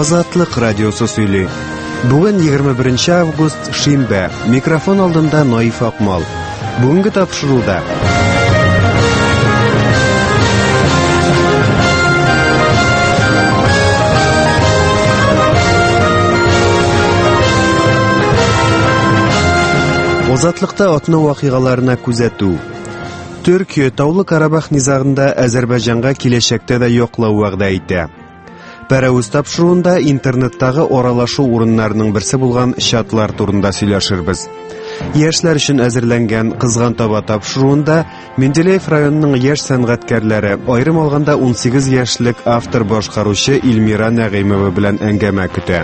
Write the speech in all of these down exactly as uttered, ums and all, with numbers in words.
Азатлык радиосы сөйли. Бүген егерме беренче август шимбә. Микрофон алдында Наиф Акмал. Бүгенге тапшыруда Азатлыкта атна вакыйгаларына күзәтү. Төркия Таулы Карабах низагында Азәрбайҗанга киләчәктә дә яклау вәгъдә итә. Пәрәүз тапшыруында интернеттагы аралашу урыннарының берсе булган чатлар турында сөйләшербез. Яшьләр өчен әзерләнгән кызган таба тапшыруында Менделеев районының яшь сәнгатькәрләре, айрым алганда ун сигез яшьлек автор башкаручы Илмира Нәгыймова белән әңгәмә көтә.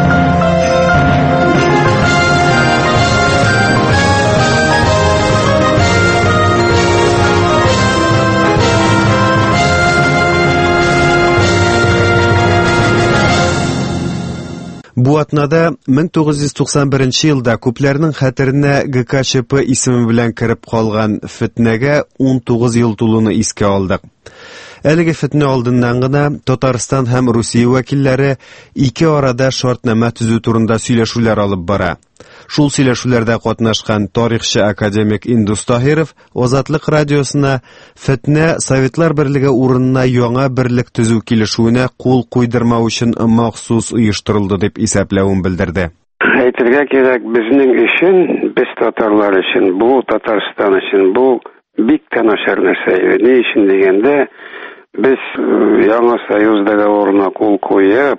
Бу атнада мең тугыз йөз туксан беренче елда күпләрнең хәтеренә ГКЧП исеме белән кереп калган фетнәгә ун тугыз ел тулуны искә алдык. Әлеге фетнә алдыннан гына Татарстан һәм Русия вәкилләре ике арада шартнама төзү турында сөйләшүләр алып бара. Шул сөйләшүләрдә катнашкан тарихчы академик Индус Таһиров Азатлык радиосына фетнә Советлар Берлеге урынына яңа берлек төзү килешүенә кул куйдырмау өчен махсус оештырылды дип исәпләвен белдерде. Әйтергә кирәк, безнең өчен, без татарлар өчен, бу Татарстан өчен бу бик тә начар нәрсә. Ни өчен дигәндә, без яңа союз договорына кул куеп,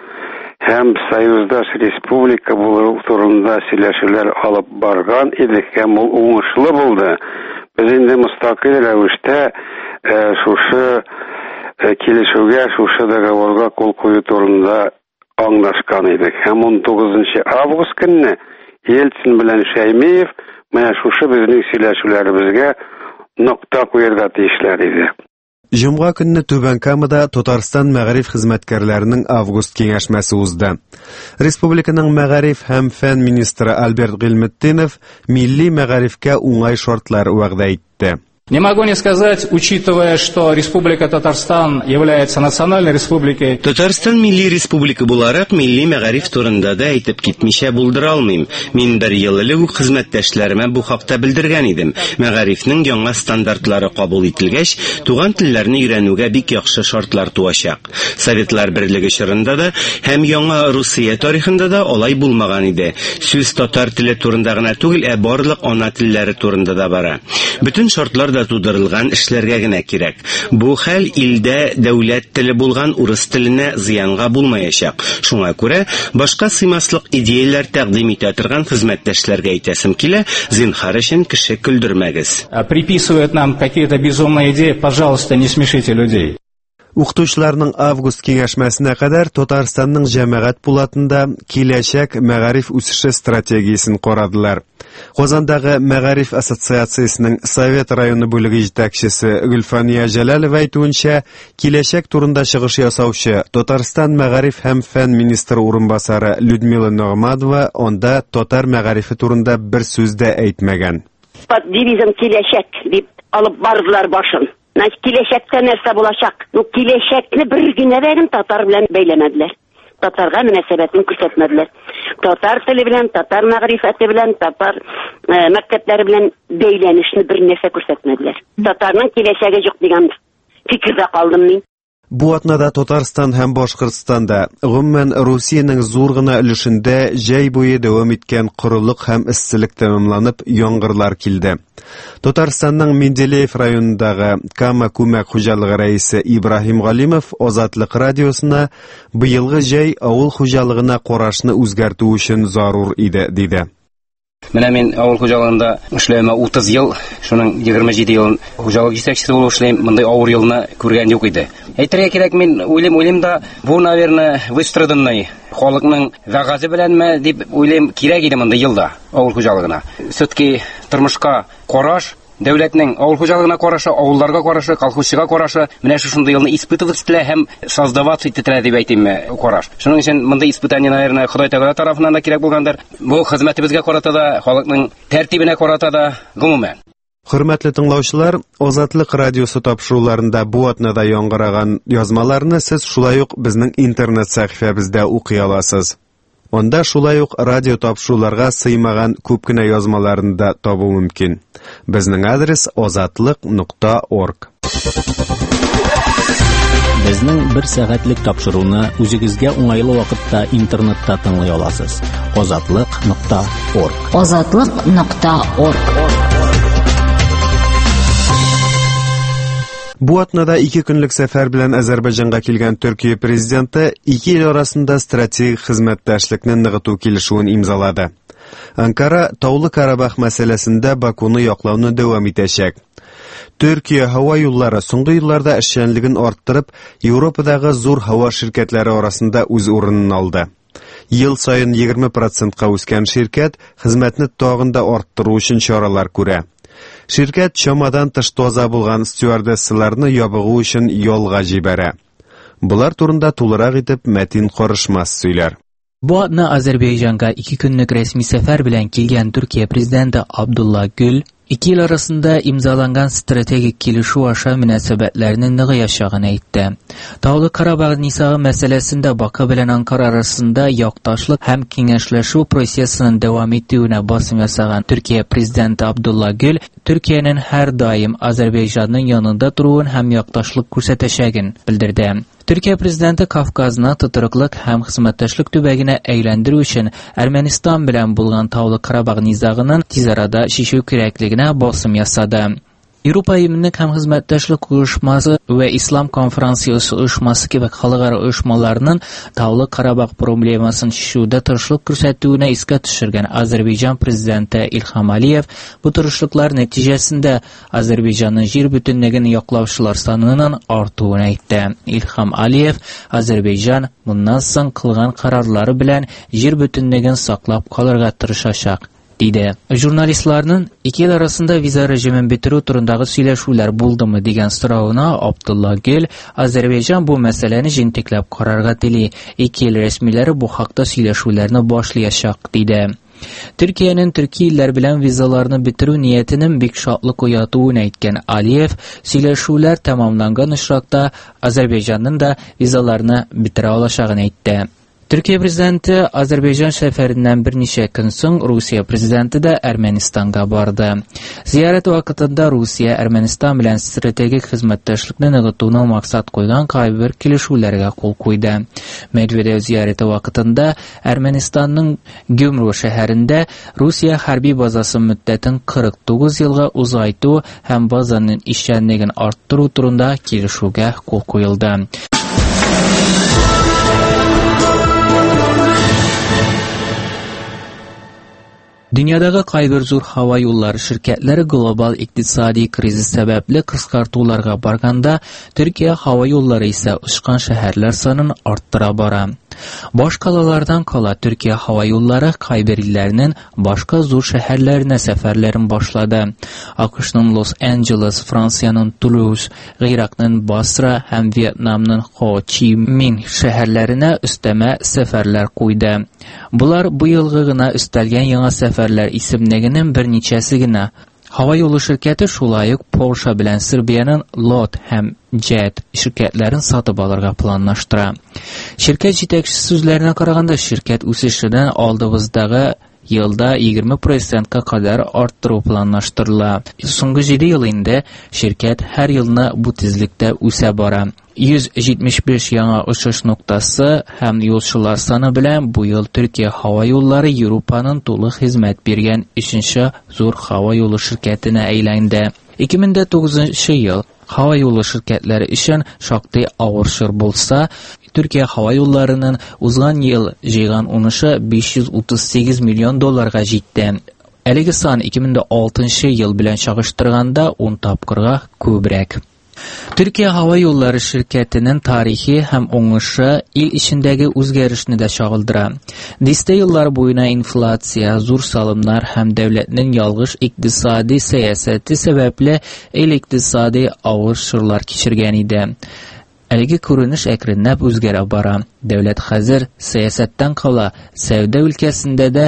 һәм союздаш республика булу турында сөйләшүләр алып барган идек, һәм ул уңышлы булды. Без инде мустакил рәвештә шушы килешүгә, шушы договорга кул кую турында аңлашкан идек. Һәм ун тугызынчы август көнне Ельцин белән Шәймиев менә шушы безнең сөйләшүләребезгә нокта куярга тиешләр иде. Җомга көнне Түбән Камада Татарстан мәгариф хезмәткәрләренең август киңәшмәсе узды. Республиканың мәгариф һәм фән министры Альберт Гыйлметдинов милли мәгарифкә уңай шартлар вәгъдә итте. Не могу не сказать, учитывая, что Республика Татарстан является национальной республикой. Татарстан милли республика буларак милли мәгариф турында да әйтеп китмичә булдыра алмыйм. Мин бер ел элек үк хезмәттәшләремә бу хакта белдергән идем. Мәгарифнең яңа стандартлары кабул ителгәч, туган телләрне өйрәнүгә бик яхшы шартлар туачак. Советлар Берлеге чорында да һәм яңа Русия тарихында да алай булмаган иде. Сүз татар теле турында гына түгел, ә барлык ана телләре турында да бара. Бүтән шартлар тудырылган эшләргә генә кирәк. Бу хәл илдә дәүләт теле булган урыс теленә зыянга булмаячак. Шуңа күрә башка сыймаслык идеяләр тәкъдим итә торган хезмәттәшләргә әйтәсем килә, зинһар өчен кеше көлдермәгез. Приписывают нам какие-то безумные идеи, пожалуйста, не смешите людей. Укытучыларның август киңәшмәсенә кадәр Татарстанның җәмәгать пулатында киләчәк мәгариф үсеше стратегиясен карадылар. Казандагы Мәгариф ассоциациясенең Совет районы бүлеге җитәкчесе Гөлфания Җәләлова әйтүенчә, киләчәк турында чыгыш ясаучы Татарстан мәгариф һәм фән министры урынбасары Людмила Ногмадова анда татар мәгарифе турында бер сүз дә әйтмәгән. Дивизион киләчәк дип алып бардылар башын. Киләчәктә нәрсә булачак? Ну, киләчәкне бер генә бәгын татар белән бәйләмәделәр. Татарга мөнәсәбәтен күрсәтмәделәр. Татар теле белән, татар мәгърифәте белән, татар мәктәпләре белән бәйләнешне бер нәрсә күрсәтмәделәр. Татарның киләчәге юк дигән фикердә калдым мин. Бу атнада Татарстан һәм Башкортстанда, гомумән Русиянең зур гына өлешендә җәй буе дәвам иткән корылык һәм эсселек тәмамланып, яңгырлар килде. Татарстанның Менделеев районындагы Кама күмәк хуҗалыгы рәисе Ибраһим Галимов Азатлык радиосына быелгы җәй авыл хуҗалыгына карашны үзгәртү өчен зарур иде, диде. Менә мин авыл хуҗалыгында эшләмә утыз ел, шуның егерме җиде ел хуҗалык җитәкчесе булып эшләйм, мондай авыр елны күргән юк иде. Әйтергә кирәк, мин уйлыйм, уйлыйм да, бу, наверное, выстраданный халыкның вәгазы беләнме дип уйлыйм, кирәк иде мондай елда авыл хуҗалыгына. Сөтки тормышка караш, дәүләтнең авыл хуҗалыгына карашы, авылларга карашы, колхозчыга карашы, менә шушындый елны испытывать ителә һәм создавать ителә дип әйтим караш. Шуның өчен мондай испытание, наверное, Ходай Тәгалә тарафыннан да кирәк булгандыр. Бу хезмәтебезгә карата да, халыкның тәртибенә карата да, гомумән. Hürmetli tыңлаучылар, Озатлык радиосы тапшыруларында бу атнада яңгыраган язмаларны сез шулай ук безнең интернет сәхифәбездә укый аласыз. Онда шулай ук радио тапшыруларга сыймаган күп кенә язмаларны да табу мөмкин. Безнең адрес озатлык нокта орг. Безнең бер сәгатьлек тапшыруны үзегезгә уңайлы вакытта интернетта тыңлый аласыз. озатлык нокта орг. озатлык нокта орг. Бу атнада ике көнлек сәфәр белән Азәрбайҗанга килгән Төркия президенты ике ил арасында стратегик хезмәттәшлекне ныгыту килешүен имзалады. Анкара Таулы Карабах мәсьәләсендә Бакуны яклауны дәвам итәчәк. Төркия һава юллары соңгы елларда эшчәнлеген арттырып, Европадагы зур һава ширкәтләре арасында үз урынын алды. Ел саен егерме процентка үскән ширкәт хезмәтне тагын да арттыру өчен чаралар күрә. Şirket çamadan тыш тоза булган стюардессаларны ябыгу өчен ялга җибәрә. Булар турында тулырак итеп Мәтин Карышмас сөйләр. Бу атна Азәрбайҗанга ике көнлек рәсми сәфәр белән килгән Төркия президенты Абдулла Гөл ике ил арасында имзаланган стратегик килешү аша мөнәсәбәтләрне ныгыячагын әйтте. Таулы Карабах низагы мәсьәләсендә Баку белән Анкара арасында якташлык һәм киңәшләшү процессының дәвам итүенә басым ясаган Төркия президенты Абдулла Гөл Төркиянең һәр даим Азәрбайҗанның янында торуын һәм якташлык күрсәтәчәген белдерде. Төркия президенты Кавказны тотрыклык һәм хезмәттәшлек төбәгенә әйләндерү өчен Әрмәнистан белән булган Таулы Карабах низагының тиз арада шешү кирәклегенә басым ясады. Европа Иминлек һәм хезмәттәшлек оешмасы ва Ислам конференциясе оешмасы кебек халыкара оешмаларның Таулы Карабах проблемасын шешүдә тырышлык күрсәтүенә искә төшергән Азәрбайҗан президенты Илхам Алиев бу тырышлыклар нәтиҗәсендә Азәрбайҗанның җир бөтенлеген яклаучылар санының артуын әйтте. Илхам Алиев Азәрбайҗан моннан соң кылган карарлары белән җир бөтенлеген саклап калырга тырышачак диде. Журналистларның ике ил арасында виза режимын бетерү турындагы сөйләшүләр булдымы дигән соравына Абдулла Гөл Азәрбайҗан бу мәсьәләне җентекләп карарга тели. Ике ил рәсмиләре бу хакта сөйләшүләрне башлаячак диде. Төркиянең төрки илләр белән визаларны бетерү ниятенең бик шатлык уятуын әйткән Алиев сөйләшүләр тәмамланган очракта Азәрбайҗанның да визаларны бетерә алачагын әйтте. Төркия президенты Азәрбайҗан сәфәреннән берничә көн соң Русия президенты да Әрмәнистанга барды. Зиярат вакытында Русия Әрмәнистан белән стратегик хезмәттәшлекне ныгытуны максат куйган кайбер килешүләргә кул куйды. Медведев зияраты вакытында Әрмәнистанның Гюмру шәһәрендә Русия хәрби базасын мөддәтен кырык тугыз елга узайту һәм базаның эшчәнлеген арттыру турында килешүгә кул куелды. Дөньядагы кайбер зур һава юллары ширкәтләре глобаль икътисади кризис сәбәпле кыскартуларга барганда, Төркия һава юллары исә очкан шәһәрләр санын арттыра бара. Баш калалардан кала Төркия һава юллары кайбер илләрнең башка зур шәһәрләренә сәфәрләрен башлады. АКШның Лос-Анджелес, Франциянең Тулуз, Иракның Басра һәм Вьетнамның Хо Чи Мин шәһәрләренә өстәмә сәфәрләр куйды. Булар бу елгы гына өстәлгән яңа сәфәрләр исемлегенең берничәсе генә. Һава юлы ширкәте шулай ук Польша белән Сербиянең Лот һәм Jet şirketlerin сатып алырга планлаштыра. Şirket җитәкчесе сүзләренә караганда, şirket үсешенә алдыбыздагы елда егерме процентка кадәр арттыру планлаштырыла. Соңгы җиде ел инде şirket һәр елны бу тизлектә үсә бара. йөз җитмеш биш яңа очыш ноктасы һәм юлчылар саны белән бу ел Төркия һава юллары Европаның тулы хезмәт биргән өченче зур һава юлы şirketенә әйләнде. ике мең тугызынчы ел һава юлы şirketlәре өчен шактый авыр чор булса, Төркия һава юлларының узган ел җыйган унышы биш йөз утыз сигез миллион долларга җитте. Әлеге сан ике мең алтынчы ел белән чагыштырганда он тапкырга күбрәк. Төркия һава юллары şirketенең тарихи һәм уңышы ил ичендәге үзгәрешне дә чагылдыра. Дистә еллар буена инфляция, зур салымнар һәм дәүләтнең ялгыш икътисади сәясәте сәбәпле ил икътисади авыр чорлар кичергән иде. Әлеге күренеш әкренләп үзгәрә бара. Дәүләт хәзер сәясәттән кала, сәүдә өлкәсендә дә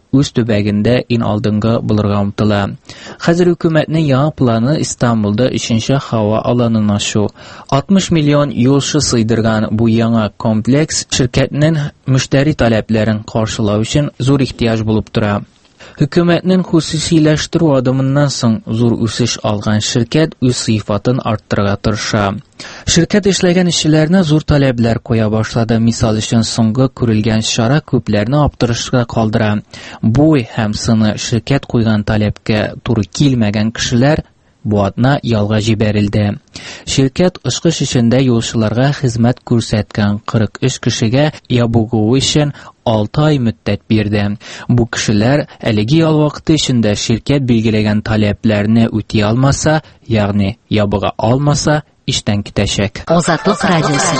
үз төбәгендә ин алдынгы булырга омтыла. Хәзер хөкүмәтнең яңа планы Истанбулда өченче һава аланын ачу. алтмыш миллион юлчы сыйдырган бу яңа комплекс şirkәтнең мөштәри таләпләрен каршылау өчен зур ихтияҗ булып тора. Хөкүмәтнең хусусиләштерү адымыннан соң зур үсеш алган şirkәт үз сыйфатын арттырырга тырыша. Şirkәт эшләгән эшчеләрне зур таләпләр куя башлады. Мисал өчен соңгы күрелгән шара күпләрне аптырашка калдыра. Буй һәм сыны şirkәт куйган таләпкә туры килмәгән кешеләр бу атна ялга җибәрелде. Şirkәт ышкыш эшендә юлчыларга хезмәт күрсәткән кырык өч кешегә ябыгу өчен алты ай мөддәт бирде. Бу кешеләр әлеге ял вакыты эчендә şirkәт билгеләгән таләпләрне үти алмаса, ягъни ябыга алмаса, иштән китәчәк. Азатлык радиосы.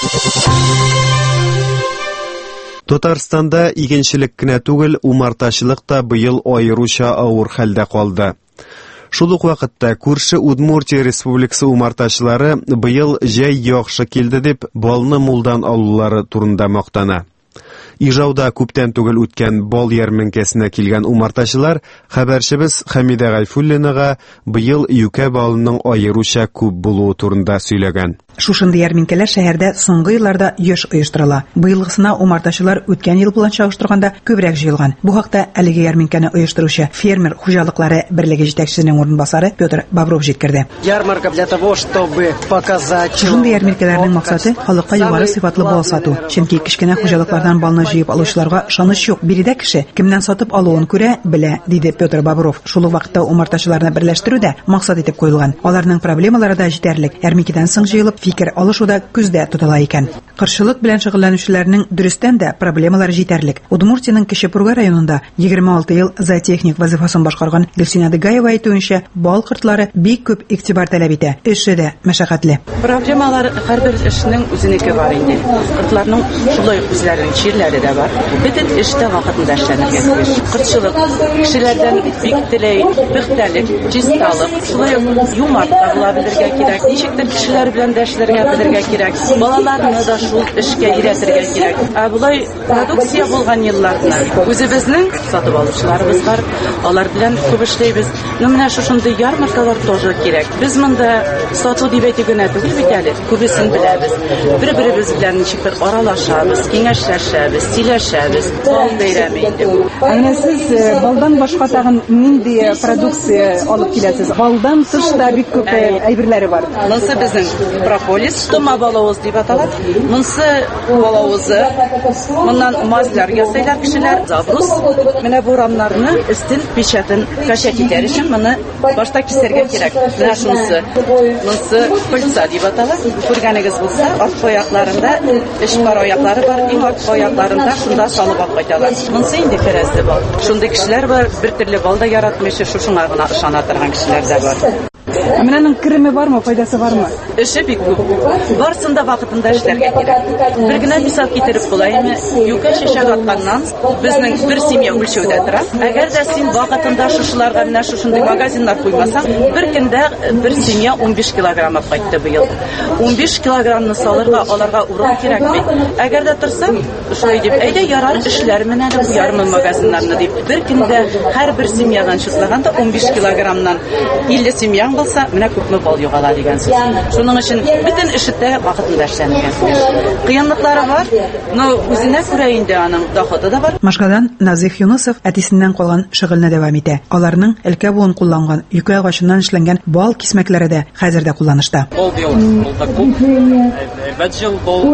Татарстанда игенчелек кенә түгел, умартачылык та быел аеруча авыр хәлдә калды. Шул ук вакытта күрше Удмуртия Республикасы умартачылары быел җәй яхшы килде дип балны мулдан алулары турында мактана. Ижауда күптән түгел үткән бал ярминкәсенә килгән умартачылар хәбәрчебез Хәмидә Гайфуллинага быел юкә балының аеруча күп булуы турында сөйләгән. Шушынды ярминкәләр шәһәрдә соңгы елларда еш оештырыла. Быелгысына умартачылар үткән ел белән чагыштырганда күбрәк җыелган. Бу хакта әлеге ярминкәне оештыручы фермер хуҗалыклары берлеге җитәкчесенең орынбасары Петр Бобров җиткерде. Ярмарка для того, чтобы показать. Шушынды ярминкәләрнең максаты халыкка югары сыйфатлы бал сату. Чөнки кичкенә хуҗалыклардан балны җыеп алучыларга ышаныч юк. Биредә кеше кемнән сатып алуын күрә, белә, диде Петр Бобров. Шул вакытта умартачыларны берләштерүдә максат итеп куелган. Аларның проблемалары да җитәрлек. Ярминкәдән соң җыелып фикер алышуда күздә тотыла икән. Кыршылык белән шөгыльләнүчеләрнең дөрестән дә проблемалары җитәрлек. Удмуртиянең Кече Пурга районында егерме алты ел зоотехник вазифасын башкарган Гөлсинә Дыгаева әйтүенчә, бал кортлары бик күп игътибар таләп итә. Эше дә мәшәкатьле. Проблемалар һәрбер эшнең үзенеке бар инде. Кортларның шулай үзләренең чирләре дә бар. Бөтен эштә вакытында эшләнергә тиеш. Кыршылык кешеләрдән бик теләй, бөхтәлек, чисталык, шулай юмарт була белергә кирәк. Ничектер кешеләр белән дә эшләргә белергә кирәк. Балаларны да шул эшкә өйрәтергә кирәк. Ә булай продукция булган елларда үзебезнең сатып алучыларыбыз бар. Алар белән күп эшләйбез. Ну менә шушындый ярмаркалар тоже кирәк. Без монда сату дип әйтүгә түгел бит әле. Күбесен беләбез. Бер-беребез белән ничектер аралашабыз, киңәшләшәбез, сөйләшәбез. Бал бәйрәме инде. Әнә сез балдан башка тагын нинди продукция алып киләсез? Балдан тышта бик күп әйберләре бар. Монсы безнең прополис, тома балавыз дип атала. Монсы балавызы. Моннан мазлар ясыйлар кешеләр. Забрус. Менә бу рамнарны өстен печатын качет итәр өчен моны башта кисәргә кирәк. Менә шунысы. Монсы пыльца дип атала. Күргәнегез булса, арт аякларында эш бар аяклары бар. Иң арт аякларында шунда салып алып кайталар. Монсы инде фәрәсе бар. Шундый кешеләр бар, бер төрле балда яратмыйча шушыңа гына ышана торган кешеләр дә бар. Менәнең киреме бармы, файдасы бармы? Эше бик күп. Барсында вакытында эшләргә кирәк. Бер генә мисал китереп булаймы? Юкә чәчәк атканнан безнең бер семья үлчәүдә тора. Әгәр дә син вакытында шушыларга менә шушындый магазиннар куймасаң, бер көндә бер семья ун биш килограмм алып кайтты быел. ун биш килограммны салырга, аларга урын кирәк бит. Әгәр дә торсаң, шулай дип, әйдә ярар эшләр менә дә бу ярым магазиннарны дип. Бер көндә һәрбер семьядан числаганда ун биш килограммнан илле семья булса, менә күпме бал югала дигән сүз. Шуның өчен бөтен эшендә вакытында эшләнергә кирәк. Кыенлыклары бар, но үзенә күрә инде аның доходы да бар. Машкадан Назиф Юнусов әтисеннән калган шөгыльне дәвам итә. Аларның элкә буын кулланган юкә агачыннан эшләнгән бал кисмәкләре дә хәзердә кулланышта. Бал бил, булда күп. Бәҗил бал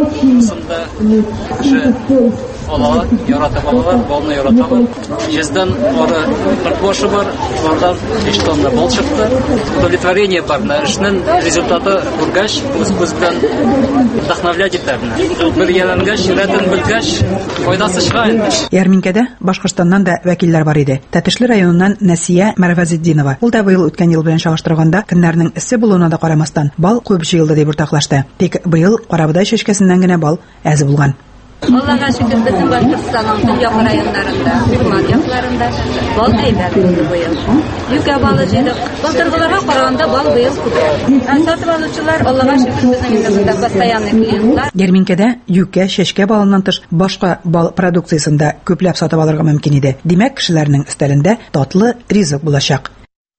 сында Алла яратып алалар, балны яраталар. Җездән ары кыртбашы бар, бардан биш тонна бал чыкты. Удовлетворение бар, эшнең результаты күргәч, үз күзбен вдохновлять итә. Бер ялангаш, рәтен белгәч, файдасы чыга инде. Ярминкәдә Башкортстаннан да вәкилләр бар иде. Тәтешле районыннан Насия Мәрвәзетдинова. Ул да быел үткән ел белән чагыштырганда көннәрнең эссе булуына да карамастан бал күп җыелды дип уртаклашты. Тик быел карабыдай чәчкәсеннән генә бал әз булган. Аллаһка шөкер, безнең Башкортстанның төньяк районнарында, урман якларында бал әйбәт булды быел. Юкә балы җыйдык. Былтыргыларга караганда бал быел күп. Сатып алучылар, Аллаһка шөкер, безнең инде постоянный клиентлар. Ярминкәдә юкә, чәчкә балыннан тыш башка бал продукциясын да күпләп сатып алырга мөмкин иде. Димәк, кешеләрнең өстәлендә татлы ризык булачак.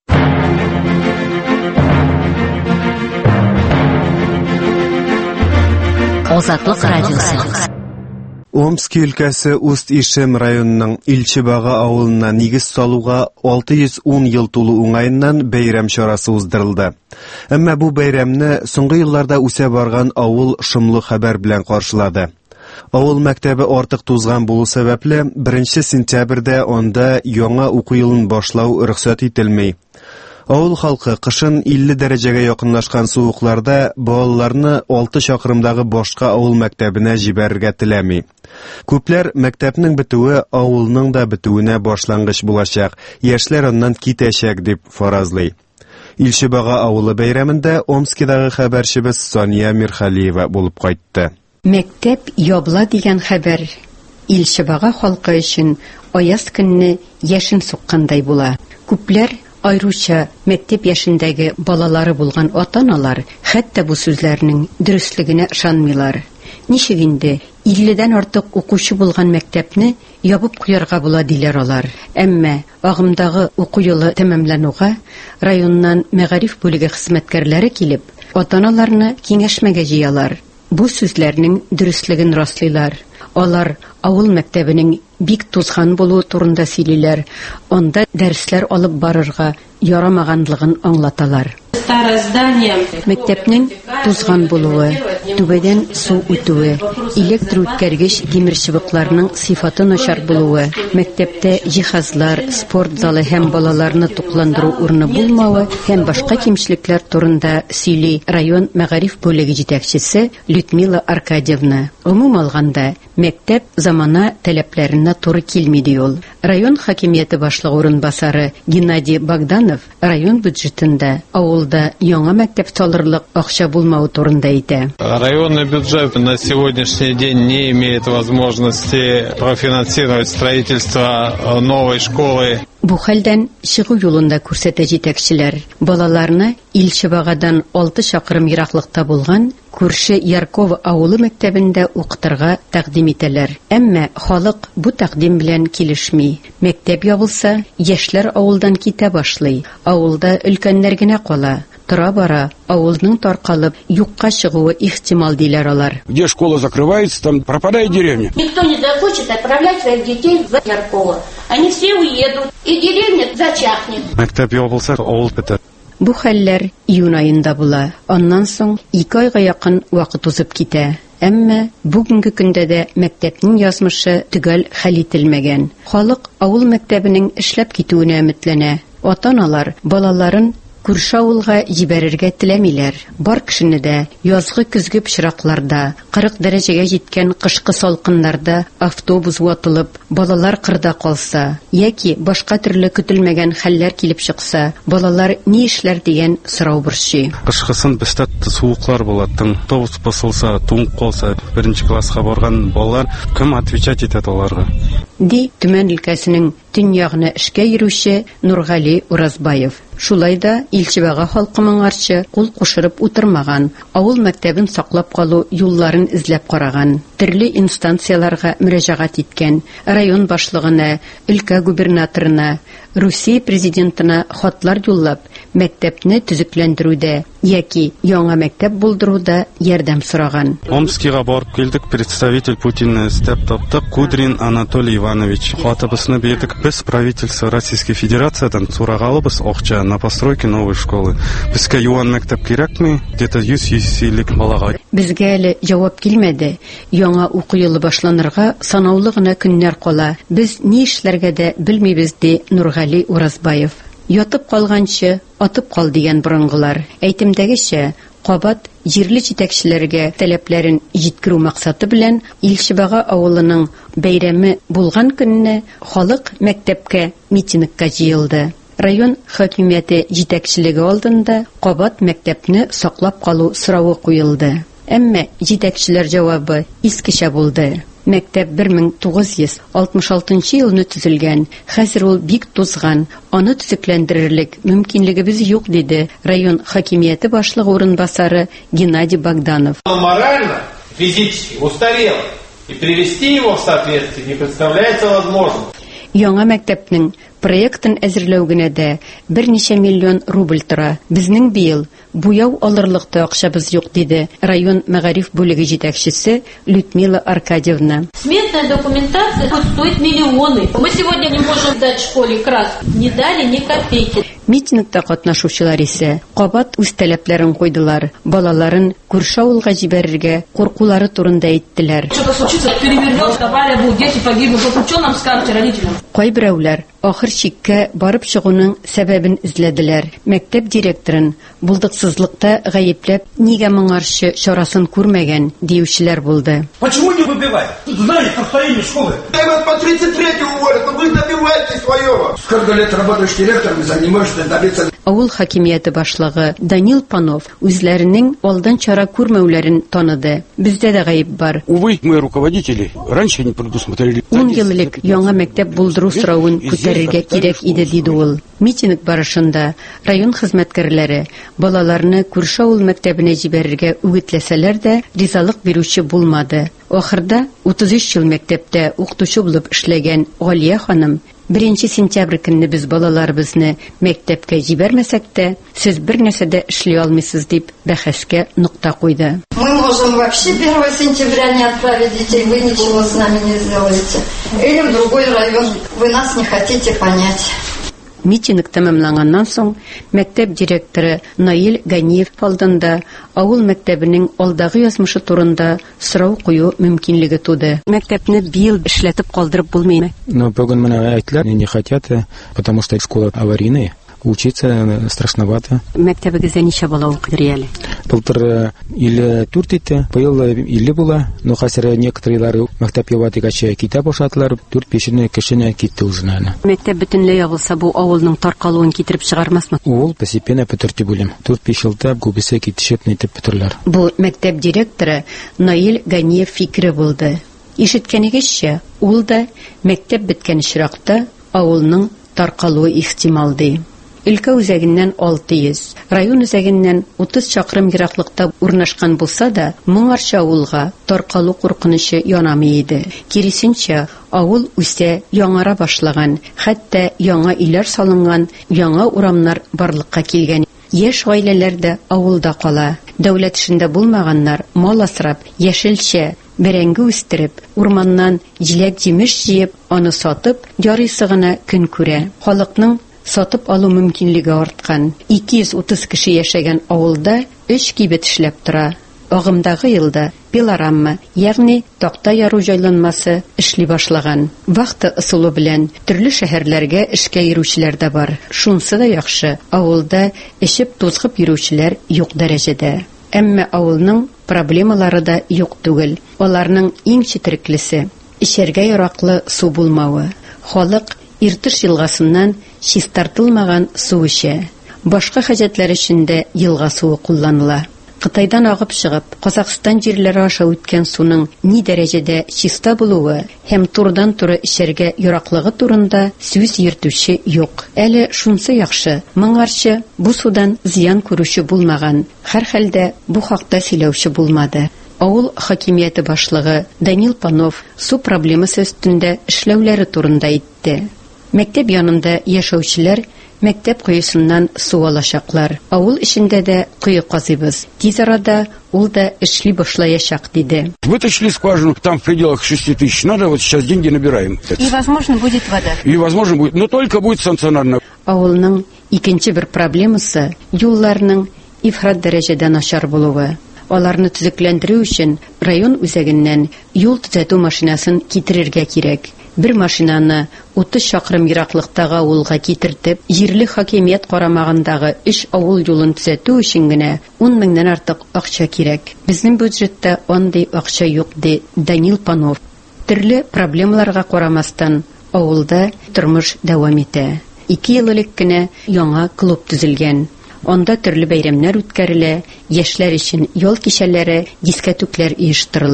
Азатлык радиосы. Омск өлкәсе Усть-Ишем районының Илчебага авылына нигез салуга алты йөз ун ел тулу уңайыннан бәйрәм чарасы уздырылды. Әмма бу бәйрәмне соңгы елларда үсә барган авыл шомлы хәбәр белән каршылады. Авыл мәктәбе артык тузган булу сәбәпле беренче сентябрьдә анда яңа уку елын башлау рөхсәт ителми. Авыл халкы кышын илле дәрәҗәгә якынлашкан суыкларда балаларны алты чакрымдагы башка авыл мәктәбенә җибәрергә теләми. Күпләр мәктәпнең бетүе авылның да бетүенә башлангыч булачак, яшьләр аннан китәчәк дип фаразлый. Илчебага авылы бәйрәмендә Омскидагы хәбәрчебез Сания Мирхалиева булып кайтты. Мәктәп ябыла дигән хәбәр Илчебага халкы өчен аяз көнне яшен суккандай була. Күпләр Айруча мәктәп яшендәге балалары булган ата-аналар хәтта бу сүзләрнең дөрестлегенә ышанмыйлар. Ничек инде илледән артык укучы булган мәктәпне ябып куярга була диләр алар. Әмма агымдагы уку елы тәмамлануга районнан мәгариф бүлеге хезмәткәрләре килеп, ата-аналарны киңәшмәгә җыялар. Бу сүзләрнең дөрестлеген раслыйлар. Алар авыл мәктәбенең бик тузган булуы турында сөйлиләр. Анда дәресләр алып барырга ярамаганлыгын аңлаталар. Мәктәпнең тузган булуы, түбәдән су үтүе, электр үткәргеч тимер чыбыкларның сыйфаты начар булуы, мәктәптә җиһазлар, спорт залы һәм балаларны тукландыру урыны булмавы һәм башка кимчелекләр турында сөйли район мәгариф бүлеге җитәкчесе Людмила Аркадьевна. Гомум алганда, мәктәп замана таләпләренә туры килми ди ул. Район хакимияте башлыгы урынбасары Геннадий Богданов район бюджетында авылда яңа мәктәп салырлык акча булмау турында әйтә. Районный бюджет на сегодняшний день не имеет возможности профинансировать строительство новой школы. Бу хәлдән чыгу юлында күрсәтә җитәкчеләр. Балаларны Илчебагадан алты чакрым ераклыкта булган күрше Яркова авылы мәктәбендә укытырга тәкъдим итәләр. Әмма халык бу тәкъдим белән килешми. Мәктәп ябылса, яшьләр авылдан китә башлый. Авылда өлкәннәр генә кала. Тора-бара авылның таркалып юкка чыгуы ихтимал диләр алар. Где школа закрывается, там пропадает деревня. Никто не захочет отправлять своих детей в Ярково. Они все уедут, и деревня зачахнет. Мәктәп ябылса, авыл бетә. Бу хәлләр июнь аенда була. Аннан соң ике айга якын вакыт узып китә. Әмма бүгенге көндә дә мәктәпнең язмышы төгәл хәл ителмәгән. Халык авыл мәктәбенең эшләп китүенә өметләнә. Ата-аналар балаларын күрше авылга җибәрергә теләмиләр. Бар кешене дә язгы көзге пычракларда, кырык дәрәҗәгә җиткән кышкы салкыннарда автобус ватылып, балалар кырда калса, яки башка төрле көтелмәгән хәлләр килеп чыкса, балалар ни эшләр дигән сорау борчый. Кышкысын бездә суыклар була, автобус басылса, туңып калса, беренче класска барган балалар кем отвечать итә аларга? Ди Төмән өлкәсенең төньягына эшкә йөрүче Нургали Уразбаев. Шулай да Илчебага халкы моңарчы кул кушырып утырмаган, авыл мәктәбен саклап калу юлларын эзләп караган, төрле инстанцияларга мөрәҗәгать иткән, район башлыгына, өлкә губернаторына, Русия президентына хатлар юллап, мәктәпне төзекләндерүдә яки яңа мәктәп булдыруда ярдәм сораган. Омскига барып килдек, представитель Путина эстәп таптык, Кудрин Анатолий Иванович. Хатыбызны бирдек, без правительство Российской Федерациядан сурагалыбыз акча на постройки новой школы. Безгә юан мәктәп кирәкми, где-то йөз илле балага. Безгә әле җавап килмәде. Яңа уку елы башланырга санаулы гына көннәр кала. Без ни эшләргә дә белмибез ди Нургали Уразбаев. Ятып калганчы атып кал дигән борынгылар. Әйтемдәгечә, кабат җирле җитәкчеләргә таләпләрен җиткерү максаты белән Илчебага авылының бәйрәме булган көнне халык мәктәпкә митингка җыелды. Район хакимияте җитәкчелеге алдында кабат мәктәпне саклап калу соравы куелды. Әмма җитәкчеләр җавабы искечә булды. Мәктәп бер мең тугыз йөз алтмыш алтынчы елны төзелгән. Хәзер ул бик тузган. Аны төзекләндерерлек мөмкинлегебез юк, диде район хакимияте башлыгы урынбасары Геннадий Богданов. Морально, физически устарел, и привести его в соответствие не представляется возможным. Яңа мәктәпнең проектын әзерләү генә дә берничә миллион рубль тора. Безнең быел буяу алырлык та акчабыз юк, диде район мәгариф бүлеге җитәкчесе Людмила Аркадьевна. Сметная документация стоит миллионы. Мы сегодня не можем дать школе краску. Не дали ни копейки. Митингта катнашучылар исә кабат үз таләпләрен куйдылар. Балаларын күрше авылга җибәрергә куркулары турында әйттеләр. Кайберәүләр ахыр чиккә барып чыгуның сәбәбен эзләделәр. Мәктәп директорын булдыксызлыкта гаепләп, нигә моңарчы чарасын күрмәгән диючеләр булды. Почему не выбивать? Знаете состояние школы? Я по тридцать третьему уволят, но вы добиваетесь своего. Сколько лет работаешь директором, занимаешься добиться? Авыл хакимияте башлыгы Данил Панов үзләренең алдан чара күрмәүләрен таныды. Бездә дә гаеп бар. Увы, мы руководители раньше не предусмотрели. ун ел элек яңа мәктәп булдыру соравын күтәрергә кирәк иде, диде ул. Митинг барышында район хезмәткәрләре балаларны күрше авыл мәктәбенә җибәрергә үгетләсәләр дә ризалык бирүче булмады. Ахырда утыз өч ел мәктәптә укытучы булып эшләгән Галия ханым Беренче сентябрь көнне без балаларыбызны мәктәпкә җибәрмәсәк тә, сез бер нәрсә дә эшли алмыйсыз, дип бәхәскә нукта куйды. Мы можем вообще первого сентября не отправить детей, вы ничего с нами не сделаете. Или в другой район, вы нас не хотите понять. Митинг тәмамланганнан соң мәктәп директоры Наил Ганиев алдында авыл мәктәбенең алдагы язмышы турында сорау кую мөмкинлеге туды. Мәктәпне быел эшләтеп калдырып булмыймы? Но бүген менә әйтләр, не хотят, потому что школа аварийная. Учиться страшновато. Мәктәбегездә ничә бала укый әле? Былтыр илле дүрт иде, быел илле була. Но хәзер некоторые мәктәп ява дигәчә китә башладылар. дүрт-биш кешене китте үзенә. Мәктәп бөтенләй ябылса, бу авылның таркалуын китереп чыгармасмы? Ул постепенно бетерде булем. дүрт-биш елда күбесе китешеп нитеп бетерләр. Бу мәктәп директоры Наил Ганиев фикере булды. Ишеткәнегезчә, ул да мәктәп беткән чиракта авылның таркалуы ихтимал ди. Өлкә үзәгеннән алты йөз, район үзәгеннән утыз чакрым ераклыкта урнашкан булса да, моңарча авылга таркалу куркынычы янамый иде. Киресенчә, авыл үсә, яңара башлаган, хәтта яңа өйләр салынган, яңа урамнар барлыкка килгән. Яшь гаиләләр дә авылда кала. Дәүләт эшендә булмаганнар мал асрап, яшелчә, бәрәңге үстереп, урманнан җиләк-җимеш җыеп, аны сатып, ярыйсы гына көн күрә. Халыкның сатып алу мөмкинлеге арткан. ике йөз утыз кеше яшәгән авылда өч кибет эшләп тора. Агымдагы елда пилорамма, ягъни такта яру җайланмасы эшли башлаган. Вакыты ысулы белән төрле шәһәрләргә эшкә йөрүчеләр дә бар. Шунсы да яхшы, авылда эчеп тузгып йөрүчеләр юк дәрәҗәдә. Әмма авылның проблемалары да юк түгел. Аларның иң четереклесе эчәргә яраклы су булмавы. Халык Иртыш елгасыннан чистартылмаган су эчә. Башка хаҗәтләр өчен дә елга суы кулланыла. Кытайдан агып чыгып, Казакстан җирләре аша үткән суның ни дәрәҗәдә чиста булуы һәм турыдан-туры эчәргә яраклыгы турында сүз йөртүче юк. Әле шунсы яхшы, моңарчы бу судан зыян күрүче булмаган. Һәр хәлдә бу хакта сөйләүче булмады. Авыл хакимияте башлыгы Данил Панов су проблемасы өстендә эшләүләре турында әйтте. Мәктәп янында яшәүчеләр мәктәп куйысыннан су алачаклар. Авыл эчендә дә куй казыбыз. Тиз арада ул да эшли башлаячак, диде. Вытащили скважину, там в пределах шести тысяч. Надо, вот сейчас деньги набираем. И возможно будет вода. И возможно будет, но только будет стационарно. Авылның икенче бер проблемасы юлларның ифрат дәрәҗәдә начар булуы. Аларны төзекләндерү өчен район үзәгеннән юл төзәтү машинасын китерергә кирәк. Бер машинаны утыз чакрым ераклыктагы авылга китертеп, җирле хакимият карамагындагы өч авыл юлын төзәтү өчен генә ун меңнән артык акча кирәк. Безнең бюджетта андый акча юк, ди Данил Панов. Төрле проблемаларга карамастан авылда тормыш дәвам итә. Ике ел элек кенә яңа клуб төзелгән. Анда төрле бәйрәмнәр үткәрелә, яшьләр өчен ял кичәләре, дискәтүкләр оештырыла.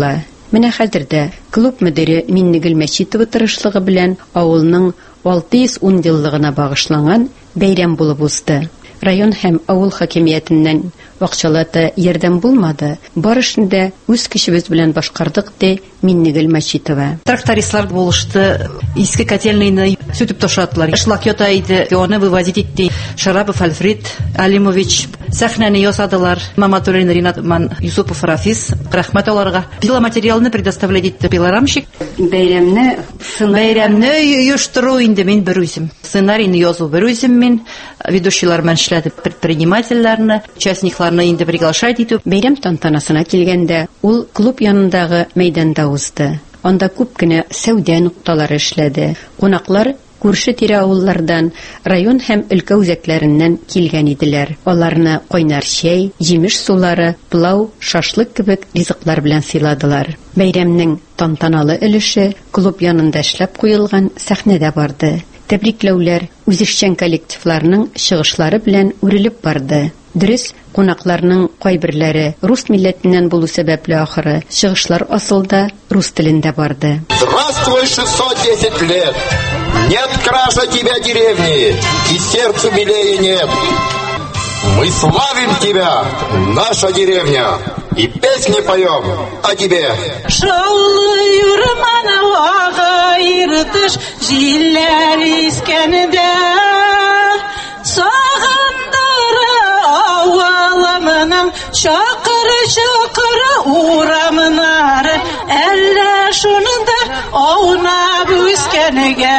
Менә хәзер дә клуб мөдире Миннегөл Мәчитова тырышлыгы белән авылның алты йөз ун еллыгына багышланган бәйрәм булып узды. Район һәм авыл хакимиятеннән акчалата ярдәм булмады. Барышны да үз көчебез белән башкардык ди Миннегөл Мәчитова. Трактористлар булышты, иске котельныйны сүтеп ташладылар. Шлак ята иде, оны вывозить итте. Шарапов Альфред Алимович сәхнәне ясадылар. Маматуллин Ринат Ман Юсупов Рафис рәхмәт аларга. Пиломатериалны предоставлять итте пилорамщик. Бәйрәмне Бәйрәмне оештыру инде мин бер үзем. Сценарийны язу бер үзем мин. Ведущийлар мен эшләде, предпринимательләрне, участникларны инде приглашать итү. Бәйрәм тантанасына килгәндә, ул клуб янындагы мәйданда узды. Анда күп кенә сәүдә нукталары эшләде. Кунаклар күрше-тирә авыллардан, район һәм өлкә үзәкләреннән килгән иделәр. Аларны кайнар чәй, җимеш сулары, пылау, шашлык кебек ризыклар белән сыйладылар. Бәйрәмнең тантаналы өлеше клуб янында эшләп куелган сәхнәдә барды. Тәбрикләүләр үзешчән коллективларның чыгышлары белән үрелеп барды. Дөрес, кунакларның кайберләре рус милләтеннән булу сәбәпле ахыры чыгышлар асылда рус телендә барды. Здравствуй, шестьсот десять лет! Нет краше тебя деревни, и сердцу милее нет. Мы славим тебя, наша деревня, и песни поем о тебе. Шаулы юрманы вага иртыш, җилләр искәнедә, сагындыры авылымның чакыры-чакыры урамнары, әллә шунда аунап үскәнегә.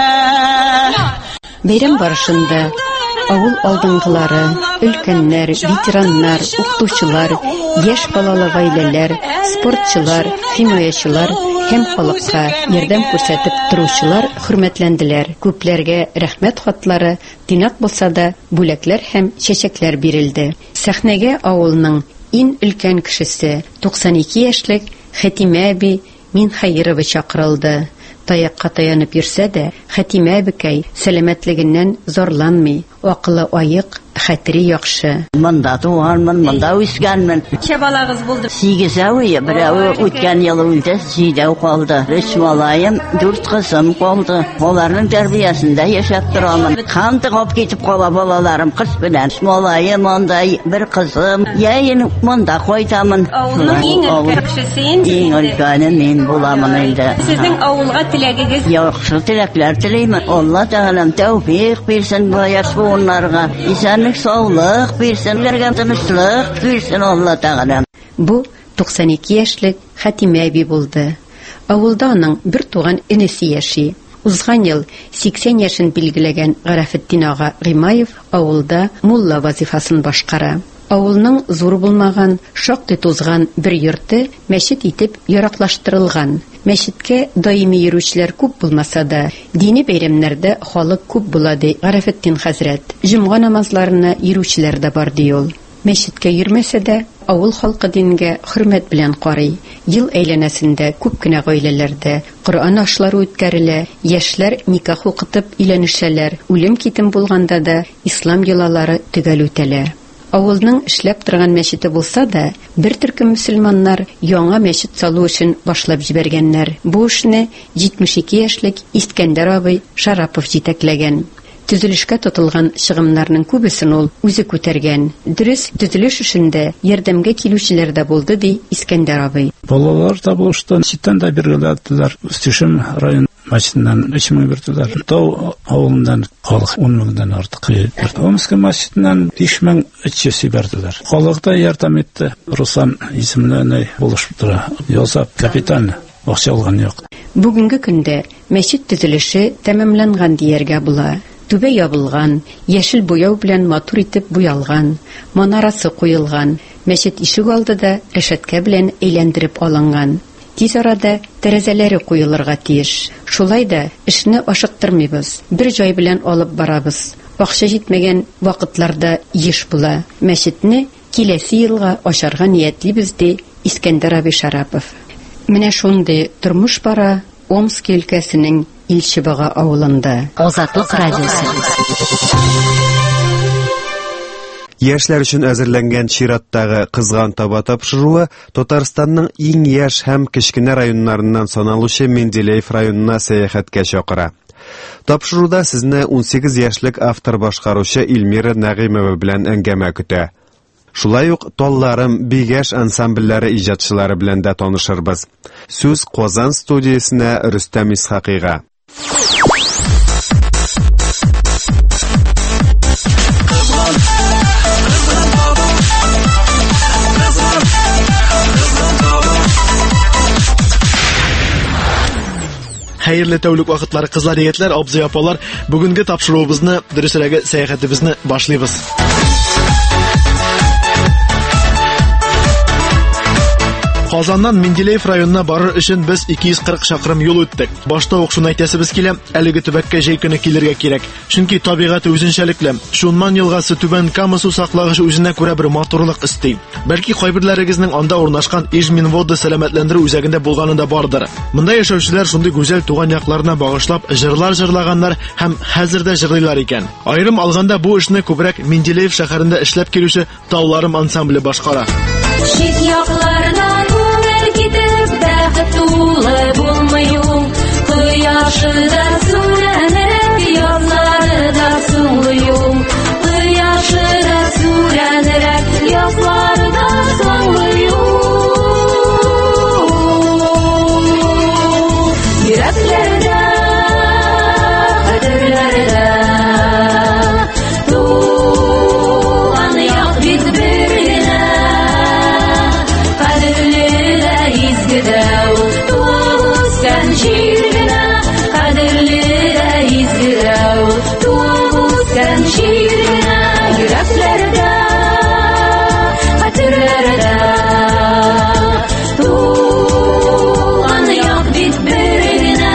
Бәйрәм барышында авыл алдынгылары, өлкәннәр, ветераннар, укытучылар, яшь балалы гаиләләр, спортчылар, химаячылар һәм халыкка ярдәм күрсәтеп торучылар хөрмәтләнделәр. Күпләргә рәхмәт хатлары, тыйнак булса да бүләкләр һәм чәчәкләр бирелде. Сәхнәгә авылның иң өлкән кешесе, туксан ике яшьлек Хәтимә әби Минхаирова чакырылды. Таякка таянып йөрсә дә, Хәтимә әбекәй сәламәтлегеннән зарланмый, акылы аек, хәтере яхшы. Монда туганмын, монда үскәнмен. Ничә балагыз булды? Сигез әвие, берәү үткән ел үлде, җидәү калды. Өч малаем, дүрт кызым калды. Аларның тәрбиясендә яшәп торамын. Хан тыгып китеп кала балаларым кыз белән. Малаем андай, бер кызым. Яен монда кайтамын. Авылның иң өлкән кешесе инде. Иң өлкәне мин буламын инде. Сезнең авылга теләгегез? Яхшы теләкләр теләймен. Алла Тәгаләм тәүфыйк бирсен бу яшь буыннарга. Исәнлек, саулык бирсен, ләргә тынычлык бирсен Алла Тәгаләм. Бу туксан ике яшьлек Хәтимә әби булды. Авылда аның бер туган энесе яши. Узган ел сиксән яшен билгеләгән Гарафетдин ага Гыймаев авылда мулла вазифасын башкара. Авылның зур булмаган, шактый тузган бер йорты мәчет итеп яраклаштырылган. Мәчеткә даими йөрүчеләр күп булмаса да, дини бәйрәмнәрдә халык күп була ди Гарафетдин хәзрәт. Җомга намазларына йөрүчеләр дә бар ди ул. Мәчеткә йөрмәсә дә, авыл халкы дингә хөрмәт белән карый. Ел әйләнәсендә күп кенә гаиләләрдә Коръан ашлары үткәрелә, яшьләр никах укытып өйләнешәләр. Үлем китем булганда да ислам йолалары төгәл үтәлә. Авылның эшләп торган мәчете булса да, бер төркем мөселманнар яңа мәчет салу өчен башлап җибәргәннәр. Бу эшне җитмеш ике яшьлек Искәндәр абый Шарапов җитәкләгән. Төзелешкә тотылган чыгымнарның күбесен ул үзе күтәргән. Дөрес, төзелеш эшендә ярдәмгә килүчеләр дә булды ди Искәндәр абый. Балалар табылышты, ситтән да биргәләделәр. Үстешем район мәчетеннән өч мең бирделәр. Тау авылыннан халык ун меңдән артык бирде. Омск мәчетеннән биш мең өч йөз бирделәр. Халыкта ярдәм итте. Руслан исемле булышып тора. Йосап капитан акча алган юк. Бүгенге көндә мәчет төзелеше тәмамланган дияргә була. Түбә ябылган, яшел буяу белән матур итеп буялган, манарасы куелган, мәчет ишек алдыда рәшәткә белән әйләндереп алынган. Тиз арада тәрәзәләре куелырга тиеш. Шулай да эшне ашыктырмыйбыз. Бер җай белән алып барабыз. Акча җитмәгән вакытларда еш була. Мәчетне киләсе елга ачарга ниятлибез ди Искәндәр абый Шарапов. Менә шундый тормыш бара Омск өлкәсенең Илчебага авылында. Азатлык радиосы. Яшьләр өчен әзерләнгән чираттагы кызган таба тапшыруы Татарстанның иң яшь һәм кечкенә районнарыннан саналучы Менделеев районына сәяхәткә чакыра. Тапшыруда сезне унсигез яшьлек автор башкаручы Илмира Нәгыймова белән әңгәмә көтә. Шулай ук Талларым бигәш ансамбльләре иҗатчылары белән дә танышырбыз. Сүз Казан студиясенә Рөстәм Исхакыйга. Хәерле тәүлек вакытлары, кызлар, егетләр, абзый, апалар. Бүгенге тапшыруыбызны, дөресрәге сәяхәтебезне башлыйбыз. Казаннан Менделеев районына барыр өчен без ике йөз кырык чакрым юл үттек. Башта ук шуны әйтәсебез килә, әлеге төбәккә җәй көне килергә кирәк. Чөнки табигаты үзенчәлекле. Шуннан елгасы Түбән Кама су саклагычы үзенә күрә бер матурлык исти. Бәлки кайберләрегезнең анда урнашкан Ижминводы сәламәтләндерү үзәгендә булганында бардыр. Монда яшәүчеләр шундый гүзәл туган якларына багышлап җырлар җырлаганнар һәм хәзер дә җырлыйлар икән. Аерым алганда бу эшне күбрәк Менделеев шәһәрендә эшләп килүче Талларым ансамбле башкара. Шит яклардан күңел китеп бәхет тулы булмый, кояшы да сүрәнерәк, язлары да соңлый, кояшы да сүрәнерәк, язлары да соңлый. Йөрәкләрдә, кадерләрдә туган як бит бер генә, кадерле дә изге дә туган җиргә, кадерле дә изге дә туган җиргә. Йөрәкләрдә, кадерләрдә туган як бит бер генә,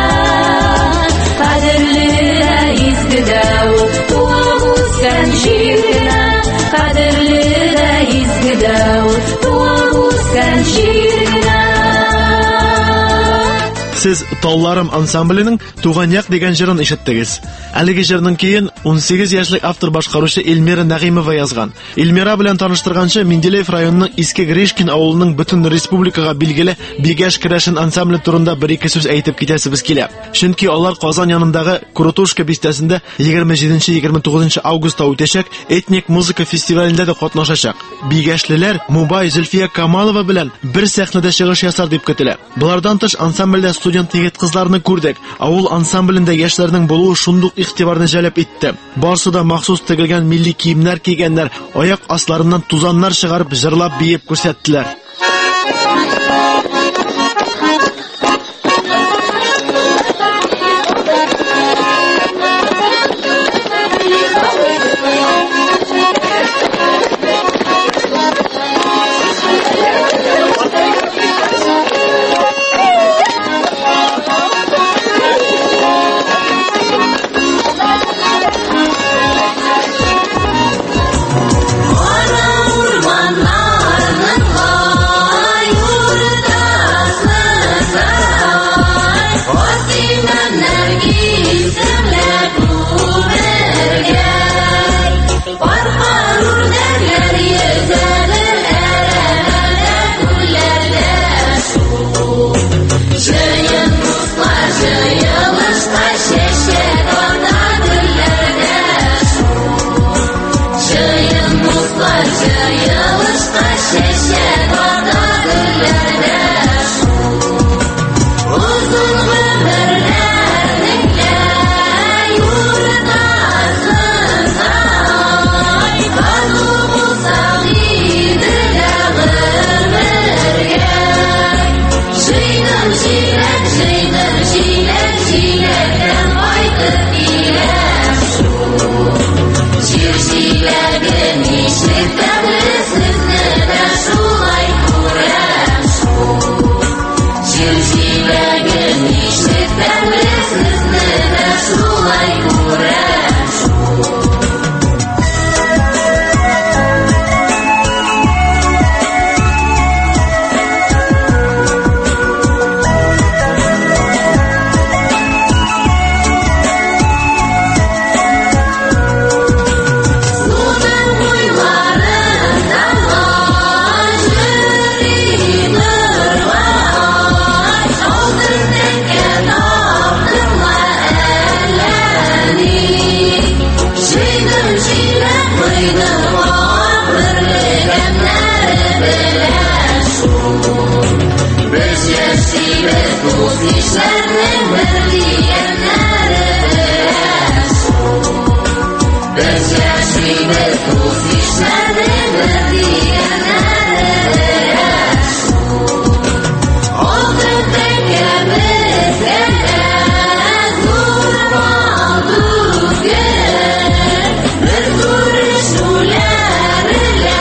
кадерле дә изге дә туган җиргә, кадерле дә изге дә туган җиргә. Сез Талларым ансамбленең Туган як дигән җырын ишеттегез. Әлеге җырның кейін унсигез яшьлек автор башкаручы Илмира Нәгыймова язган. Илмира белән таныштырганчы Менделеев районының Иске Гришкин авылының бөтен республикага билгеле Бигәш керәшен ансамбле турында бер-ике сүз әйтеп китәсебез килә. Чөнки алар Казан янындагы Крутушка бистәсендә егерме җиденче - егерме тугызынчы августта үтәчәк этник музыка фестивалендә дә катнашачак. Бигәшлеләр Мубай Зөлфия Камалова белән бер сәхнәдә чыгыш ясар дип көтелә. Булардан тыш ансамбльдә студент егет кызларны күрдек. Авыл ансамблендә яшьләрнең булуы шундук игътибарны җәлеп итте. Барсы да махсус тегелгән милли киемнәр кигәннәр, аяк асларыннан тузаннар чыгарып җырлап биеп күрсәттеләр. Biz yaşayız dost işlerinin bir diyenleri. Biz yaşayız dost işlerinin bir diyenleri. Oldu tekemiz eğer durmadık yer. Bir duruşularla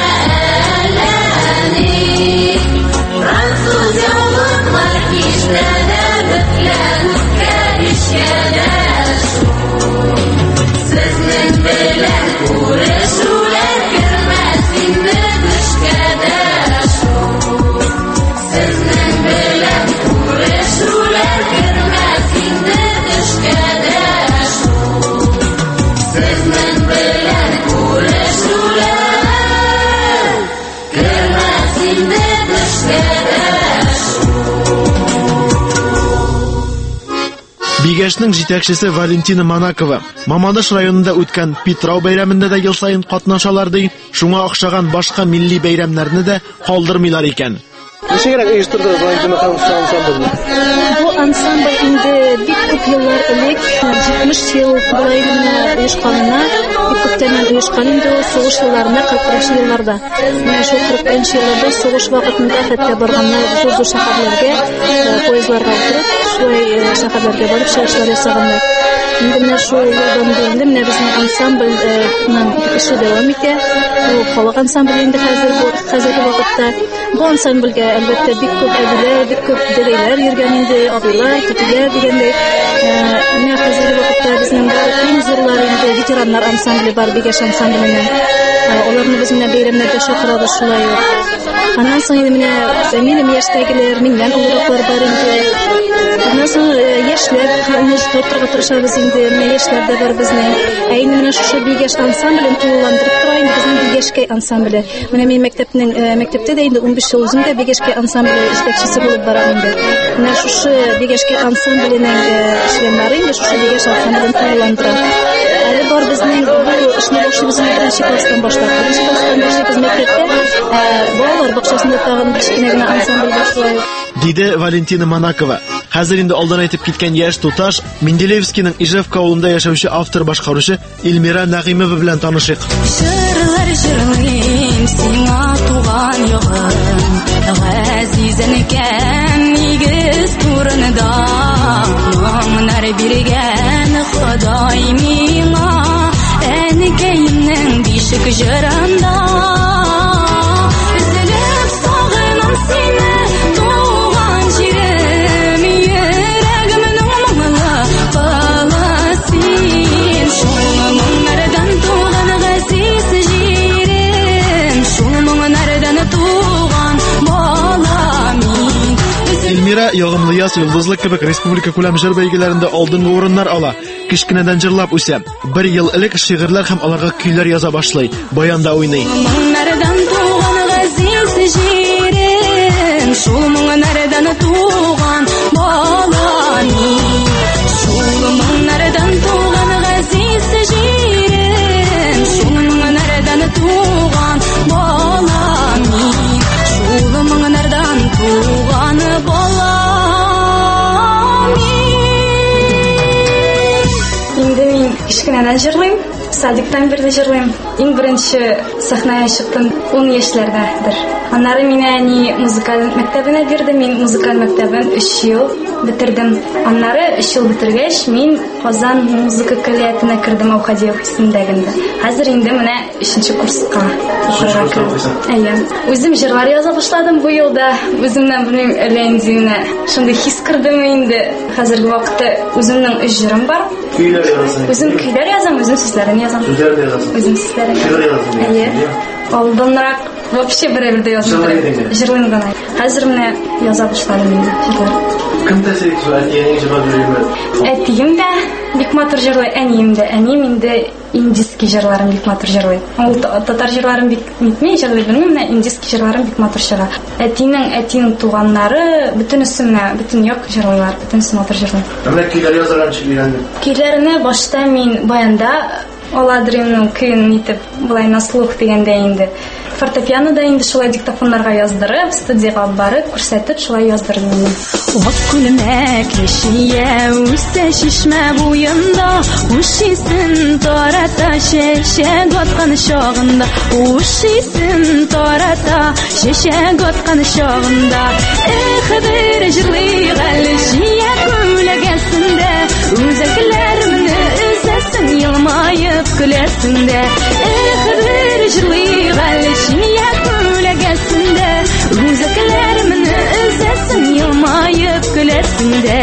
eleni. Fransız yolunlar kişlere büklük gelişkeler. Sizin bilen uğraşular girmesin mi düşkeler. Sizin bilen uğraşular girmesin mi düşkeler. Sizin bilen uğraşular girmesin mi düşkeler. Бигәшнең җитәкчесе Валентина Манакова Мамадыш районында үткән Питрау бәйрәмендә дә ел сайын катнашалар ди, шуңа охшаган башка милли бәйрәмнәрне дә калдырмыйлар икән. Ничегрәк оештырдыгыз Валентина ханым ансамбльне? Бу ансамбль инде бик күп еллар элек, җитмеш ел булай гына оешканына, бик күптән оешкан инде ул сугыш елларында, кыркынчы елларда. Менә шул кыркынчы елларда сугыш вакытында хәтта барганнар зур-зур шәһәрләргә, поездларга утырып, шулай шәһәрләргә барып чыгышлар ясаганнар. Инде менә шул елдан бирле менә безнең ансамбльнең эше дәвам итә. Ул халык ансамбле инде хәзер бу хәзерге вакытта. Бу ансамбльгә әлбәттә бик күп әбиләр, бик күп дәрәйләр йөргән инде, абыйлар, тетеләр дигәндәй. Менә хәзерге вакытта безнең иң зурлар инде ветераннар ансамбле бар, Бигәш ансамбленең. Аларны без менә бәйрәмнәргә чакырабыз шулай ук. Аннан соң инде менә минем яшьтәгеләр, миннән олораклар бар инде. Аннан соң яшьләр, аны тотырга тырышабыз инде, менә яшьләр дә бар безнең. Ә инде менә шушы Бигәш ансамблен тулыландырып тора инде безнең Бигәшкәй ансамбле. Менә мин мәктәпнең мәктәптә дә инде унбиш ел үзем дә Бигәшкәй ансамбле җитәкчесе булып барам инде. Менә шушы Бигәшкәй ансамбленең эшләнмәләре инде шушы Бигәш ансамблен тулыландыра. Әле бар безнең бу эшне башлыйбыз беренче класстан башлап. Беренче класстан башлыйбыз мәктәптә. Балалар бакчасында тагын кичкенә генә ансамбль башлый. Диде Валентина Манакова. Хәзер инде алдан әйтеп киткән яшь туташ Менделеевскийның Ижевка авылында яшәүче автор башкаручы Эльмира Нәгыймова белән танышыйк. Җырлар җырлыйм сиңа туган ягым, гәзизенкәм нигез турында. Моңнар биргән Ходай миңа, әнекәйнең бишек җырында. Үзелеп сагынам сине туган җирем, йөрәгемнең моңлы паласин. Шул моңнардан туган гәзиз җирем, шул моңнардан туган балам мин. Эльмира ягымлы яз йолдызлы кебек республика күләм җыр бәйгеләрендә алдынгы урыннар ала. Кичкенәдән җырлап үсә. Бер ел элек шигырьләр һәм аларга көйләр яза башлый. Баянда уйный. Моңнардан туган гәзиз җирем, шул моңнардан туган балам мин. Шул моңнардан туган гәзиз җирем, шул моңнардан туган балам мин. Шул моңнардан туган балам мин. Инде мин кичкенәдән җырлыйм, садиктан бирле җырлыйм. Иң беренче сәхнәгә чыктым ун яшьләрдәдер. Аннары мине әни музыкаль мәктәбенә бирде. Мин музыкаль мәктәбен өч ел бетердем. Аннары өч ел бетергәч, мин Казан музыка коллективына кердем Аухадиев исемендәгендә. Хәзер инде менә өченче курска укырга кирдем. Әйе. Үзем җырлар яза башладым бу елда. Үземнән белмим, әллә инде менә шундый хис кирдем инде. Хәзерге вакытта үземнең үз җырым бар. Көйләр язасың. Үзем көйләр язам, үзем сүзләрен язам. Сүзләрне язасың. Үзем сүзләрен. Шигырь язасың. Әйе. Алданрак вообще берәр дә язмыйм. Җырлыйм гына. Хәзер менә яза башладым инде җырлар. Кем тәэсир итә әтиеңнең җырлары? Әтием дә бик матур җырлый, әнием дә. Әнием инде индийский җырларын бик матур җырлый. Ул татар җырларын бик итми җырлый, белмим, менә индийский җырларын бик матур чыга. Әтинең, әтинең туганнары бөтенесе менә бөтен як җырлыйлар, бөтенесе матур җырлый. Менә көйләр язарганчы өйрәндем. Көйләрне башта мин баянда Аладринның көен итеп, булай на слух дигәндә инде Фортепианода инде шулай диктофоннарга яздырып, студияга барып, күрсәтеп, шулай яздырдым. Ак күлмәк яшия үсә шишмә буенда, ушисен тарата чәчәк аткан чагында, ушисен тарата чәчәк аткан чагында. Эх, бер җырлый галҗия күләгәсендә, үзәкләр менә үзәсен елмаеп көләсендә. Эх, бер җырлый галҗия күләгәсендә, үзәкләр менә үзәсен елмаеп көләсендә.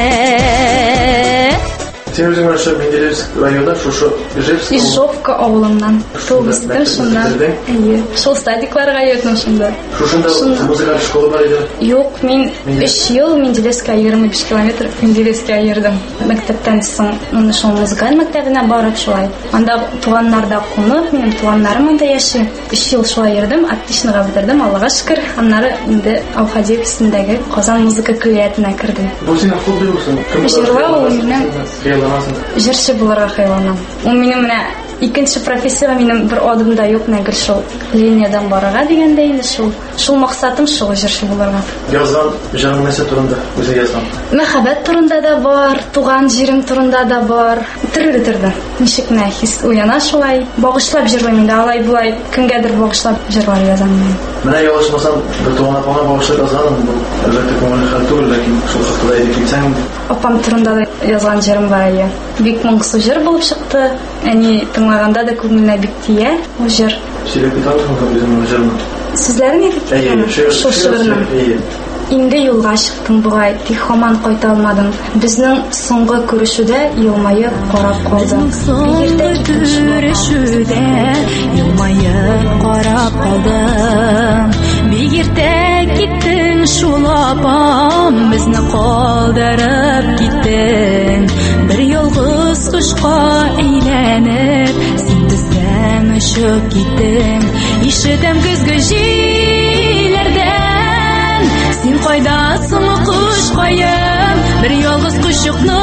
Сен өзің аша Менделеевск районда, шушы Ижевск? Ижевка авылынан. Туғыстым шундан. Әйе. Шул стадикларга йөрдем шунда. Шушында музыкаль школа бар иде? Юк, мин өч ел Менделеевскә йөрдем, биш километр Менделеевскә йөрдем. Мәктәптән соң моны шул музыкаль мәктәбенә барып шулай. Анда туганнар да кунып, минем туганнарым анда яши. өч ел шулай йөрдем, отличныйга бетердем, Аллага шөкер. Аннары инде Авхадиевскиндәге Казан музыка коллеҗына кирдем. Бу синең хобби булсын? Җырлау минем җырчы булырга хыялланам. Ул минем менә икенче профессия минем бер адым да юк, нәгел шул линиядан барырга дигәндә инде шул. Шул максатым шул җырчы булырга. Язган җырың нәрсә турында үзе язган? Мәхәббәт турында да бар, туган җирем турында да бар. Төрле төрле. Ничек менә хис уяна шулай, багышлап җырлыйм инде, алай булай кемгәдер багышлап җырлар язам мин. Менә ялгышмасам, бер туган апаңа багышлап язганым бу. Әлбәттә күңел хәл түгел, ләкин шул хакта әйтеп китсәң. Апам турында да язган җырым бар иде. Бик моңсу җыр булып чыкты. Әни тыңлаганда да күңелне бик тия ул җыр. Сөйләп китәсең безнең җырны. Сүзләрен әйтеп китәм. Шул шигырны. Инде юлга чыктым бугай, тик һаман кайта алмадым. Безнең соңгы күрешүдә елмаеп карап калдым. Соңгы күрешүдә елмаеп карап калдым. Бик иртә киттең шул апам, безне калдырып киттең. Бер ялгыз кышка әйләнеп, син бездән очып киттең. Ишетәм көзге җилләрдән, син кайдасың кушкаем, бер ялгыз кушыкны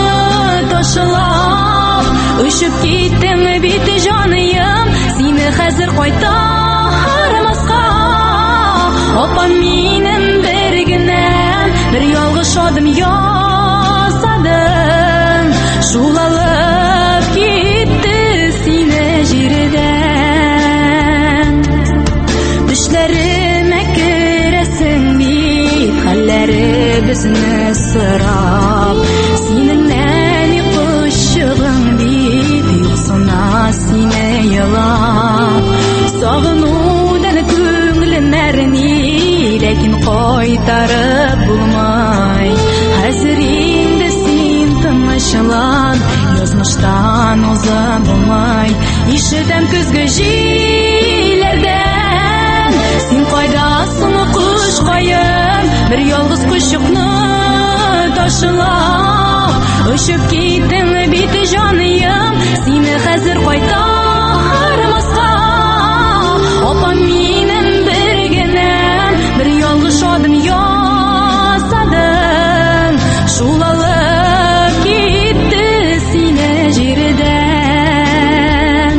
ташлап, очып киттең бит җаныем, сине хәзер кайтармаска. Апам минем бер генә, бер ялгыз адым ясадым, шул алып китте сине җирдән. Төшләремә керәсең бит, хәлләребезне сорап, синең нәни кушыгың бит, юксына сине елап. Сагынудан күңелем әрни, ләкин кайтарып булмай. Хәзер инде син тынычлан, язмыштан узып булмай. Ишетәм көзге җилләрдән, син кайдасың кушкаем, бер ялгыз кушыкны ташлап, очып киттең бит җаныем, сине хәзер кайтармаска. Апам минем бер генә, бер ялгыз адым ясадым, шул алып китте сине җирдән.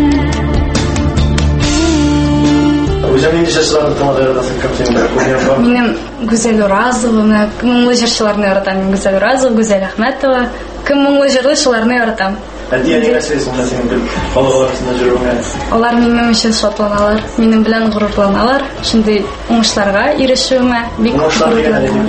Үзең нинди җырларны тыңларсың, кем Минем Гүзәл Уразова, моңлы җырчыларны яратам. Гүзәл Уразова, Гүзәл Әхмәтова. Кем моңлы җырлый, шуларны яратам. Әдиәне мәсьәләсен син бил, халык арасында җыруыңа. Алар минем өчен шатланалар, минем белән горурланалар. Шундый уңышларга ирешүемә бик горурланам.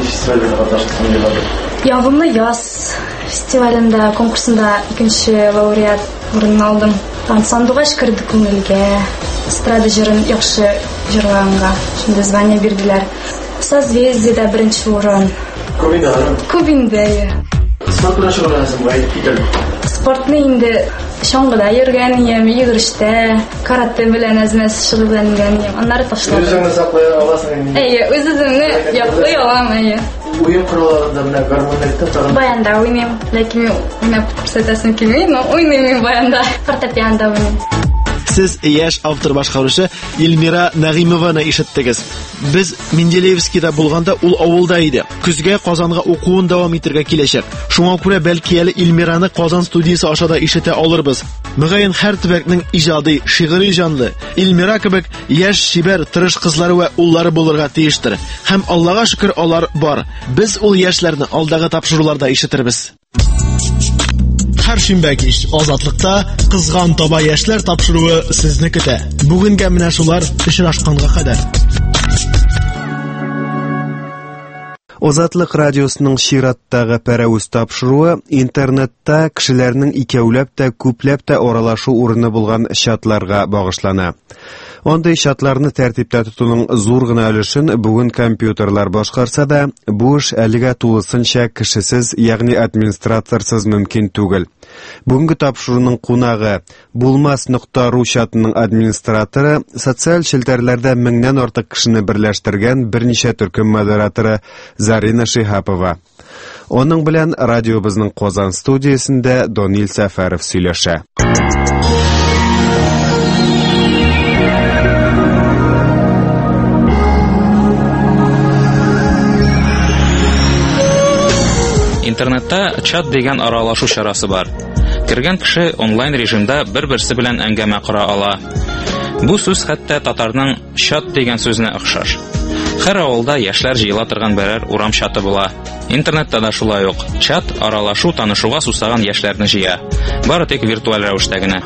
Ягымлы яз фестивалендә, конкурсында икенче лауреат урын алдым. Сандугач кирде күңелгә, эстрада җырын яхшы җырлаганга, шундый звание бирделәр. Созвездиедә беренче урын. Күбинде. Күбинде. Спорт белән шөгыльләнәсең, бай китәл. Спортны инде чаңгыда йөргән идем, йөгерештә, карате белән әзмәс шөгыльләнгән идем. Аннары ташладым. Үзеңне саклый аласың инде. Әйе, үз-үземне яклый алам, әйе. Уен коралларында менә гармонияттә тагын. Баянда уйныйм, ләкин уйнап күрсәтәсем килмәй, но уйныйм баянда. Фортепианда уйныйм. Сез яшь автор башкаручы Эльмира Нагыймованы ишеттегез. Без Менделеевскийда булганда ул авылда иде. Күзгә Казанга укуын дәвам итәргә киләчәк. Шуңа күрә бәлки әле Эльмираны Казан студиясе аша да ишетә алырбыз. Мөгаен һәр төбәкнең иҗади, шигъри җанлы Эльмира кебек яшь шибәр, тырыш кызлары ва уллары булырга тиештер. Һәм Аллага шөкер алар бар. Без ул яшьләрне алдагы тапшыруларда ишетербез. Һәр шимбә кич Азатлыкта кызган таба яшьләр тапшыруы сезне көтә. Бүгенгә менә шулар очрашканга кадәр. Азатлык радиосының чираттагы пәрәүз тапшыруы интернетта кешеләрнең икәүләп тә күпләп тә аралашу урыны булган чатларга багышлана. Андый чатларны тәртиптә тотуның зур гына өлешен бүген компьютерлар башкарса да, бу эш әлегә тулысынча кешесез, ягъни администраторсыз мөмкин түгел. Бүгенге тапшыруның кунагы булмас нокта ру чатының администраторы, социаль челтәрләрдә меңнән артык кешене берләштергән берничә төркем модераторы Зарина Шихапова. Оның белән радиобызның Казан студиясендә Донил Сәфәров сөйләшә. Интернетта чат дигән аралашу чарасы бар. Кергән кеше онлайн режимда бер-берсе белән әңгәмә кора ала. Бу сүз хәтта татарның чат дигән сүзенә охшаш. Һәр авылда яшьләр җыела торган берәр урам чаты була. Интернетта да шулай ук. Чат аралашу, танышуга сусаган яшьләрне җыя. Бары тик виртуаль рәвештә генә.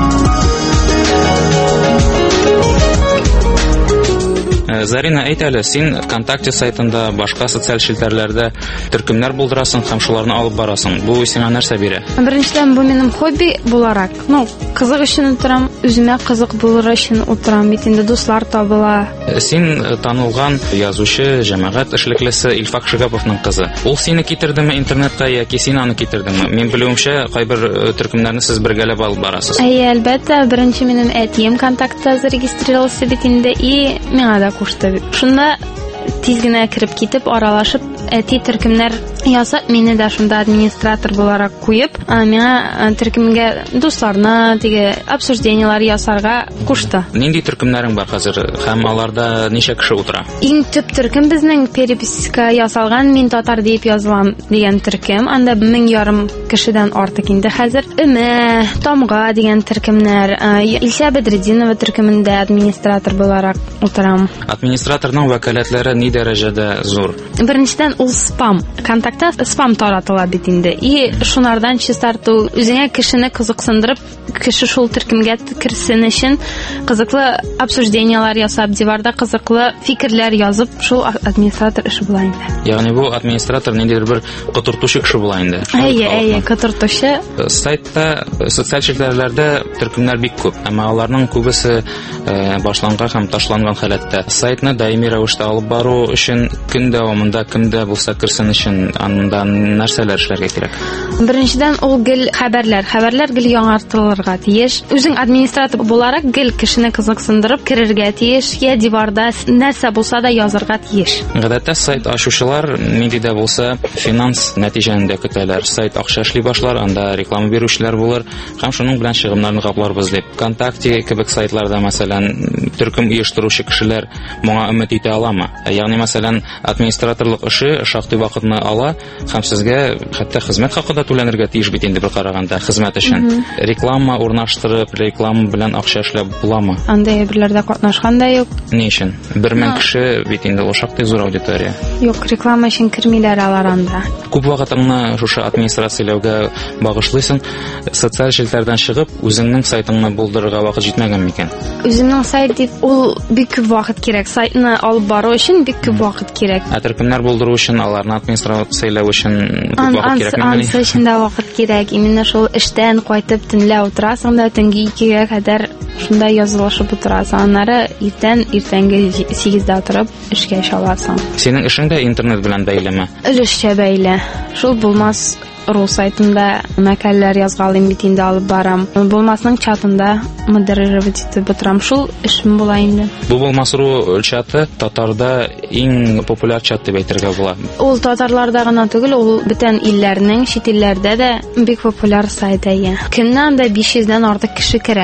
Зарина, әйт әле, син ВКонтакте сайтында, башка социаль челтәрләрдә төркемнәр булдырасың һәм шуларны алып барасың. Бу сиңа нәрсә бирә? Беренчедән, бу минем хобби буларак. Ну, кызык өчен утырам, үземә кызык булыр өчен утырам, бит инде дуслар табыла. Син танылган язучы, җәмәгать эшлеклесе Илфак Шигаповның кызы. Ул сине китердеме интернетка яки син аны китердеңме? Мин белүемчә, кайбер төркемнәрне сез бергәләп алып барасыз. Әйе, әлбәттә, беренче минем әтием ВКонтакта зарегистрировался бит инде и миңа да кушты. Шунда тиз генә кирип китеп, аралашып, әти төркемнәр ясап, мине дә шунда администратор буларак куеп, миңа төркемгә дусларны, теге обсуждениялар ясарга кушты. Нинди төркемнәрең бар хәзер һәм аларда ничә кеше утыра? Иң төп төркем безнең переписка ясалган Мин татар дип язылам дигән төркем. Анда мең ярым кешедән артык инде хәзер. Өмә, Тамга дигән төркемнәр, Илсә Бәдретдинова төркемендә администратор буларак утырам. Администраторның вәкаләтләре ни дәрәҗәдә зур? Беренчедән ул спам. Контактта спам таратыла бит инде. И шунардан чистарту, үзеңә кешене кызыксындырып, кеше шул төркемгә кирсен өчен кызыклы обсуждениялар ясап, диварда кызыклы фикерләр язып, шул администратор эше була инде. Ягъни бу администратор ниндидер бер котыртучы кеше була инде. Әйе, әйе, котыртучы. Сайтта, социаль челтәрләрдә төркемнәр бик күп, әмма аларның күбесе башланган һәм ташланган халәттә. Сайтны даими рәвештә алып бару өчен көн дәвамында кемдә булса кирсен өчен анда нәрсәләр эшләргә кирәк? Беренчедән, ул гел хәбәрләр, хәбәрләр гел яңартылырга тиеш. Үзең администратор буларак гел кешене кызыксындырып кирергә тиеш, я диварда нәрсә булса да язырга тиеш. Гадәттә сайт ачучылар нинди дә булса финанс нәтиҗәсендә көтәләр. Сайт акча эшли башлар, анда реклама бирүчеләр булыр һәм шуның белән чыгымнарны капларбыз дип. ВКонтакте кебек сайтларда, мәсәлән, төркем оештыручы кешеләр моңа өмет итә аламы? Ягъни, мәсәлән, администраторлык эше шактый вакытны ала һәм сезгә хәтта хезмәт хакы да түләнергә тиеш бит инде бер караганда хезмәт өчен. Реклама урнаштырып, реклама белән акча эшләп буламы? Андай берләрдә катнашкан да юк. Ни өчен? бер мең кеше бит инде ул шактый зур аудитория. Юк, реклама өчен кирмиләр алар анда. Күп вакытыңны шушы администрацияләүгә багышлыйсың. Социаль челтәрдән чыгып, үзеңнең сайтыңны булдырырга вакыт җитмәгән микән? Үземнең сайт дип, ул бик күп вакыт кирәк. Сайтны алып бару өчен бик күп вакыт кирәк. Ә төркемнәр булдыру өчен, аларны администрацияләү өчен күп вакыт кирәкме? Ансы өчен дә вакыт кирәк. Именно шул эштән кайтып төнлә утырасың да, төнге икегә кадәр шунда язылышып утырасың. Аннары иртән, иртәнге сигездә утырып эшкә чаласың. Синең эшең дә интернет белән бәйлеме? Өлешчә бәйле. Шул булмас ру сайтында мәкаләләр язгалым бит инде алып барам. Булмасның чатында модерировать итеп утырам. Шул эшем була инде. Бу булмас ру чаты татарда иң популяр чат дип әйтергә була. Ул татарларда гына түгел, ул бүтән илләрнең, чит илләрдә дә бик популяр сайт әйе. Көннән дә биш йөздән артык кеше керә.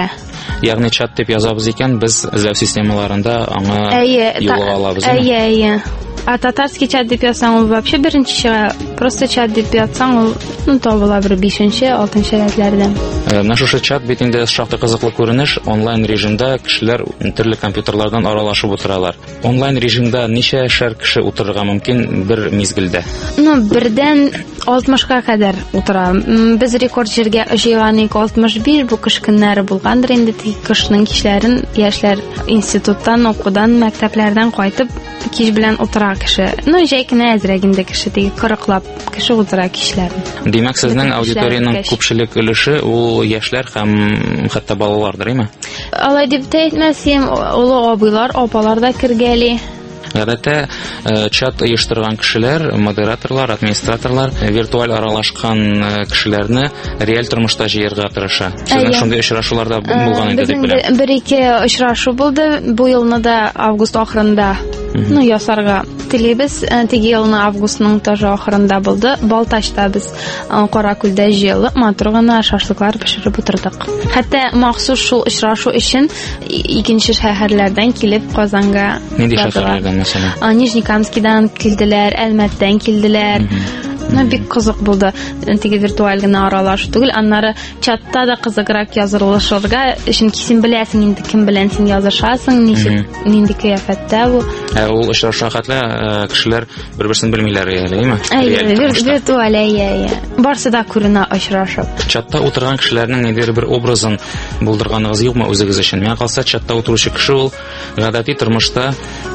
Ягъни чат дип язабыз икән, без эзләү системаларында аңа юлга алабыз. Әйе, әйе. А татарский чат дип язсаң, ул вообще беренче чыга. Просто чат дип язсаң, ул ну табыла бер бишенче, алтынчы рәтләрдән. Менә шушы чат бит инде шактый кызыклы күренеш. Онлайн режимда кешеләр төрле компьютерлардан аралашып утыралар. Онлайн режимда ничә шәр кеше утырырга мөмкин бер мизгелдә? Ну, бердән алтмышка кадәр утыра. Без рекорд җиргә җыйган алтмыш биш бу кыш көннәре булгандыр инде. Кышның кичләрен яшьләр институттан, окудан, мәктәпләрдән кайтып кич белән утыра кеше. Ну, җәй кенә әзрәк инде кеше, теге кырыклап кеше утыра кичләр. Димәк, сезнең аудиторияның күпчелек өлеше ул яшьләр һәм хәтта балалардыр, әйме? Алай дип әйтмәсем, улы абыйлар, апалар да кергәли. Гадәттә, чат оештырган кешеләр, модераторлар, администраторлар виртуаль аралашкан кешеләрне реаль тормышта җыярга тырыша. Сезнең шундый очрашуларда булган инде дип беләм. Бер-ике очрашу булды. Бу елны да август ахырында ну ясарга телибез. Теге елны августның тоже ахырында булды. Балтачта без Каракүлдә җыелып, матур гына шашлыклар пешереп утырдык. Хәтта махсус шул очрашу өчен икенче шәһәрләрдән килеп Казанга нинди шәһәрләрдән мәсәлән? Нижнекамскидан килделәр, Әлмәттән килделәр. Ну, бик кызык булды. Теге виртуаль гына аралашу түгел, аннары чатта да кызыграк язылышырга, чөнки син беләсең инде кем белән син язышасың, ничек, нинди кыяфәттә бу. Ә ул очрашу хәтле кешеләр бер-берсен белмиләр, әйеме? Виртуаль, әйе. Барсы да күренә очрашып. Чатта утырган кешеләрнең ниндидер бер образын булдырганыгыз юкмы үзегез өчен? Миңа калса, чатта утыручы кеше ул гадәти тормышта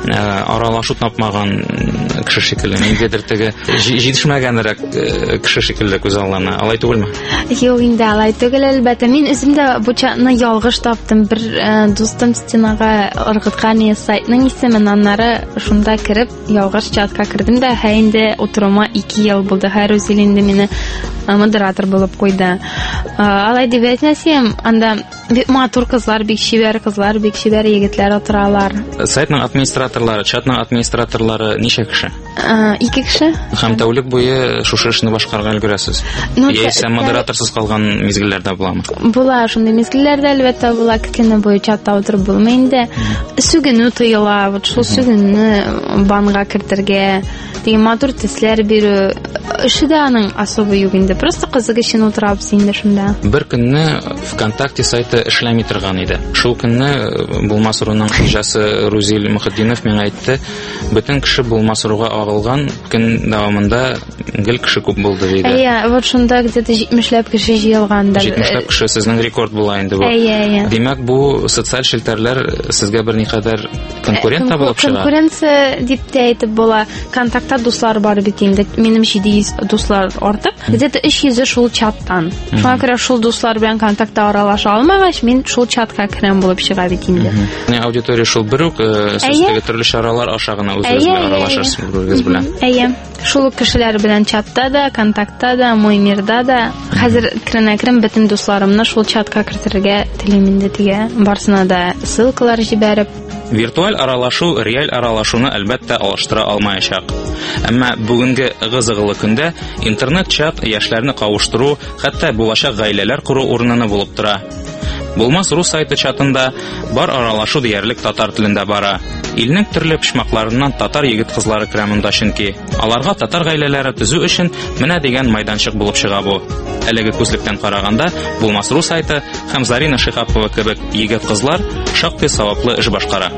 аралашу тапмаган кеше шикелле, ниндидер теге җитешмәгән кеше шикелле күз алдына. Алай түгелме? Юк, инде алай түгел, әлбәттә. Мин үзем дә бу чатны ялгыш таптым. Бер дустым стенага ыргыткан сайтның исемен, аннары шунда кереп ялгыш чатка кирдем дә, һә инде утырыма ике ел булды. Һәр үзе инде мине модератор булып куйды. Алай дип әйтмәсәм, анда бик матур кызлар, бик шибәр кызлар, бик шибәр егетләр утыралар. Сайтның администраторлары, чатның администраторлары ничә кеше? Ике кеше. Һәм тәүлек буе шушы эшне башкарга өлгерәсез. Яисә модераторсыз калган мизгелләрдә буламы? Була, шундый мизгелләрдә әлбәттә була. Көне буе чатта утырып булмый инде. Сүгенү тыела, вот шул сүгенне банга кертергә, теге матур төсләр бирү, эше дә аның особы юк инде. Просто кызык өчен утырабыз инде шунда. Бер көнне ВКонтакте сайты эшләми торган иде. Шул көнне Булмас Руның хуҗасы Рузил Мөхәддинов миңа әйтте, бөтен кеше Булмас Руга агылган, көн дәвамында гел кеше күп булды диде. Әйе, вот шунда где-то җитмешләп кеше җыелганда. җитмешләп кеше, сезнең рекорд була инде бу. Әйе, әйе. Димәк, бу социаль челтәрләр сезгә бер никадәр конкурент булып чыга. Конкуренция дип тә әйтеп була. Контактта дуслар бар бит инде. Минем җиде йөз дуслар артык. Где-то өч йөзе шул чаттан. Шуңа күрә шул дуслар белән контактта аралаша алмагач, мин шул чатка керәм булып чыга бит инде. Аудитория шул бер үк, сезгә төрле чаралар аша гына үзегез белән аралашасыз бүрегез белән. Әйе. Шул кешеләр белән чатта да, контактта да, Моймирда да. Хәзер керенә-керен бөтен дусларымны шул чатка кертергә телим инде тигә. Барсына да ссылкалар җибәреп. Виртуаль аралашу реаль аралашуны әлбәттә алыштыра алмаячак. Әмма бүгенге ыгы-зыгылы көндә интернет-чат яшьләрне кавыштыру, хәтта булачак гаиләләр кору урынына булып тора. Булмас Ру сайты чатында бар аралашу диярлек татар телендә бара. Илнең төрле почмакларыннан татар егет-кызлары керә монда, чөнки аларга татар гаиләләре төзү өчен менә дигән майданчык булып чыга бу. Әлеге күзлектән караганда, Булмас Ру сайты һәм Зарина Шихапова кебек егет-кызлар шактый саваплы эш башкара.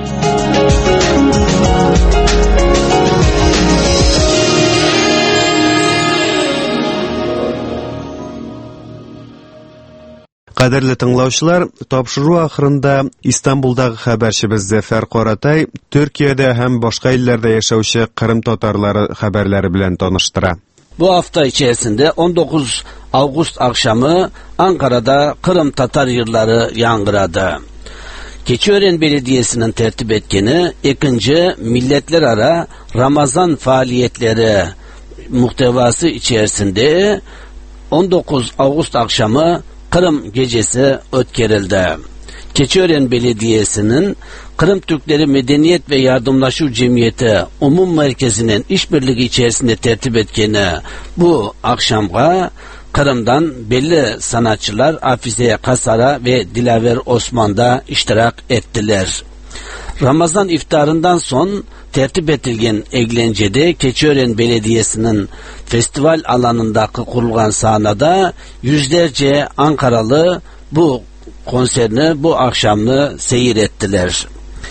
Кадерле тыңлаучылар, тапшыру ахырында Истанбулдагы хәбәрчебез Зәфәр Каратай Төркиядә һәм башка илләрдә яшәүче Кырым татарлары хәбәрләре белән таныштыра. Bu hafta içerisinde on dokuz Ağustos akşamı Ankara'da Kırım Tatar yırları yangıradı. Keçiören Belediyesi'nin tertip etkeni ikinci milletler ara Ramazan faaliyetleri muhtevası içerisinde on dokuz Ağustos akşamı Kırım gecesi ötkerildi. Keçiören Belediyesi'nin Kırım Türkleri Medeniyet ve Yardımlaşma Cemiyeti Umum Merkezi'nin işbirliği içerisinde tertip etkeni bu akşamga Kırım'dan belli sanatçılar Afize Kasara ve Dilaver Osman'da iştirak ettiler. Ramazan iftarından son tertip edilgen eğlencede Keçiören Belediyesi'nin festival alanındaki kurulgan sahnada yüzlerce Ankaralı bu konserini, bu akşamını seyir ettiler.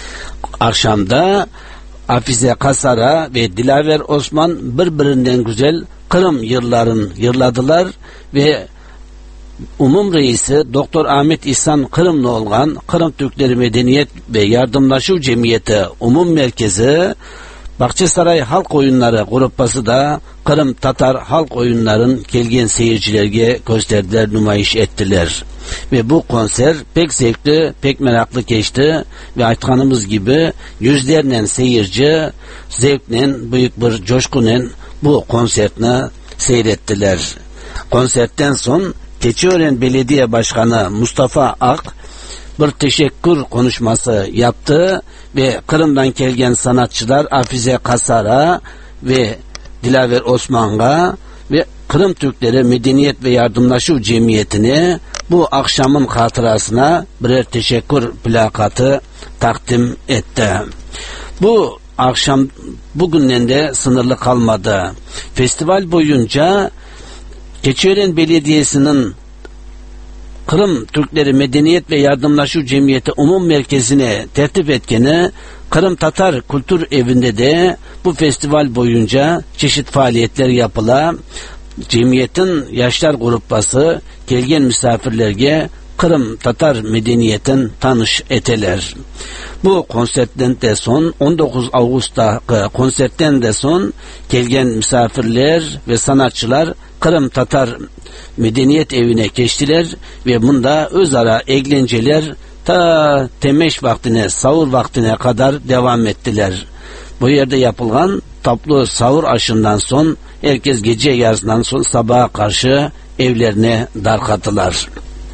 Akşamda Afize Kasara ve Dilaver Osman birbirinden güzel Kırım yılların yırladılar ve Umum Reisi Doktor Ahmet İhsan Kırımlı olan Kırım Türkleri Medeniyet ve Yardımlaşu Cemiyeti Umum Merkezi Bahçesaray Halk Oyunları Gruppası da Kırım Tatar Halk Oyunların kelgen seyircilerge gösterdiler, nümayiş ettiler. Ve bu konser pek zevkli, pek meraklı geçti ve aytkanımız gibi yüzlerle seyirci zevkle, büyük bir coşkunla bu konsertini seyrettiler. Konsertten son Keçiören Belediye Başkanı Mustafa Ak bir teşekkür konuşması yaptı ve Kırım'dan gelgen sanatçılar Afize Kasara ve Dilaver Osman'a ve Kırım Türkleri Medeniyet ve Yardımlaşu Cemiyeti'ne bu akşamın hatırasına birer teşekkür plakatı takdim etti. Bu akşam bugünden de sınırlı kalmadı. Festival boyunca Keçiören Belediyesi'nin Kırım Türkleri Medeniyet ve Yardımlaşu Cemiyeti Umum Merkezi'ne tertip etkeni Kırım Tatar Kültür Evi'nde de bu festival boyunca çeşit faaliyetler yapıla, cemiyetin yaşlar gruppası gelgen misafirlerge Kırım Tatar medeniyetin tanış eteler. Bu konsertten de son on dokuz Ağustos'ta konsertten de son gelgen misafirler ve sanatçılar Kırım Tatar Medeniyet Evi'ne geçtiler ve bunda özara eğlenceler ta temeş vaktine, sahur vaktine kadar devam ettiler. Bu yerde yapılan toplu sahur aşından son herkes gece yarısından son sabaha karşı evlerine darkatılar.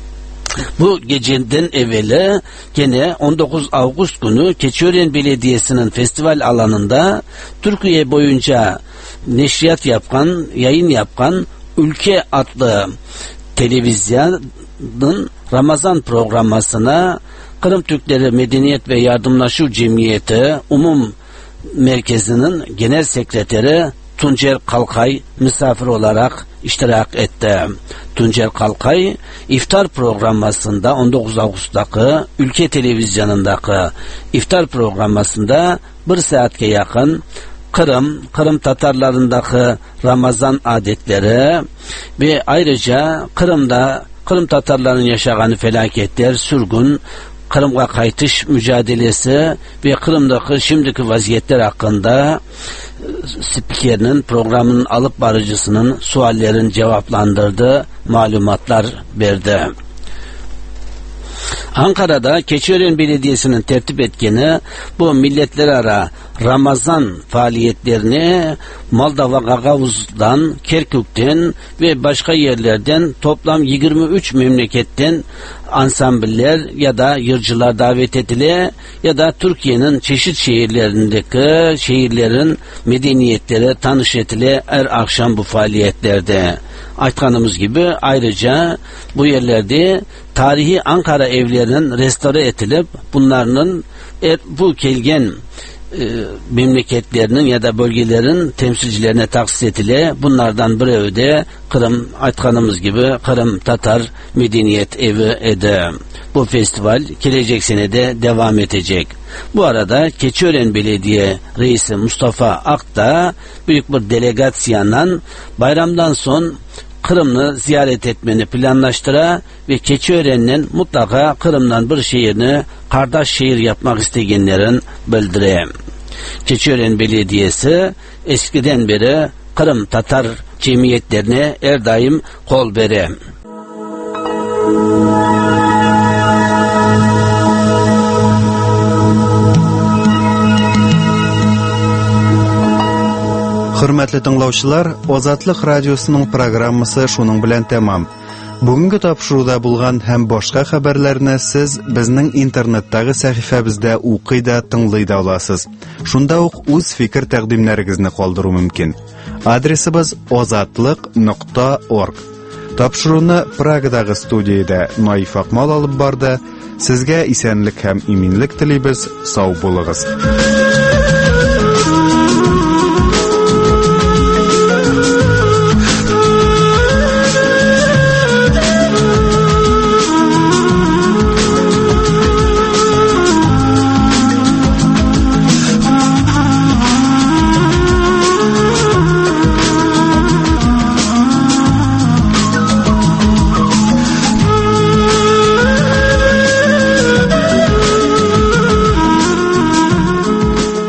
Bu geceden evveli gene on dokuz Ağustos günü Keçiören Belediyesi'nin festival alanında Türkiye boyunca neşriyat yapan, yayın yapan Ülke adlı televizyonun Ramazan programmasına Kırım Türkleri Medeniyet ve Yardımlaşu Cemiyeti Umum Merkezi'nin Genel Sekreteri Tuncer Kalkay misafir olarak iştirak etti. Tuncer Kalkay iftar programmasında on dokuz Ağustos'taki Ülke Televizyonu'ndaki iftar programmasında bir saatke yakın Kırım, Kırım Tatarlarındaki Ramazan adetleri ve ayrıca Kırım'da Kırım Tatarlarının yaşadığı felaketler, sürgün, Kırım'a kaytış mücadelesi ve Kırım'daki şimdiki vaziyetler hakkında spikerinin, programın alıp barıcısının suallerin cevaplandırdığı malumatlar verdi. Ankara'da Keçiören Belediyesi'nin tertip etkeni bu milletler ara Ramazan faaliyetlerini Moldova Gagavuz'dan, Kerkük'ten ve başka yerlerden toplam yirmi üç memleketten ansambiller ya da yırcılar davet edile ya da Türkiye'nin çeşit şehirlerindeki şehirlerin medeniyetleri tanış etile her akşam bu faaliyetlerde. Aytkanımız gibi ayrıca bu yerlerde tarihi Ankara evlerinin restore edilip bunların er, bu kelgen e, memleketlerinin ya da bölgelerin temsilcilerine taksis edile. Bunlardan bir evi de Kırım, aytkanımız gibi Kırım Tatar Medeniyet Evi ede. Bu festival gelecek sene de devam edecek. Bu arada Keçiören Belediye Reisi Mustafa Ak da büyük bir delegasyonla bayramdan son Kırım'ı ziyaret etmeni planlaştıra ve Keçiören'in mutlaka Kırım'dan bir şehrini kardeş şehir yapmak isteyenlerin bildire. Keçiören Belediyesi eskiden beri Kırım Tatar cemiyetlerine her daim kol vere. Hürmetli dinləyicilər, Ozatlık Radiosunun programmасы şunun bilan tamam. Бүгінгі тапшыруда булган һәм башка хәбәрләрне сез безнең интернеттагы сәхифәбездә укый да, тыңлый да аласыз. Шунда ук үз фикер тәкъдимнәрегезне калдыру мөмкин. Адресыбыз озатлык нокта орг. Тапшыруны Прагадагы студиядә Наиф Акмал алып барды. Сезгә исәнлек һәм иминлек телибез. Сау булыгыз.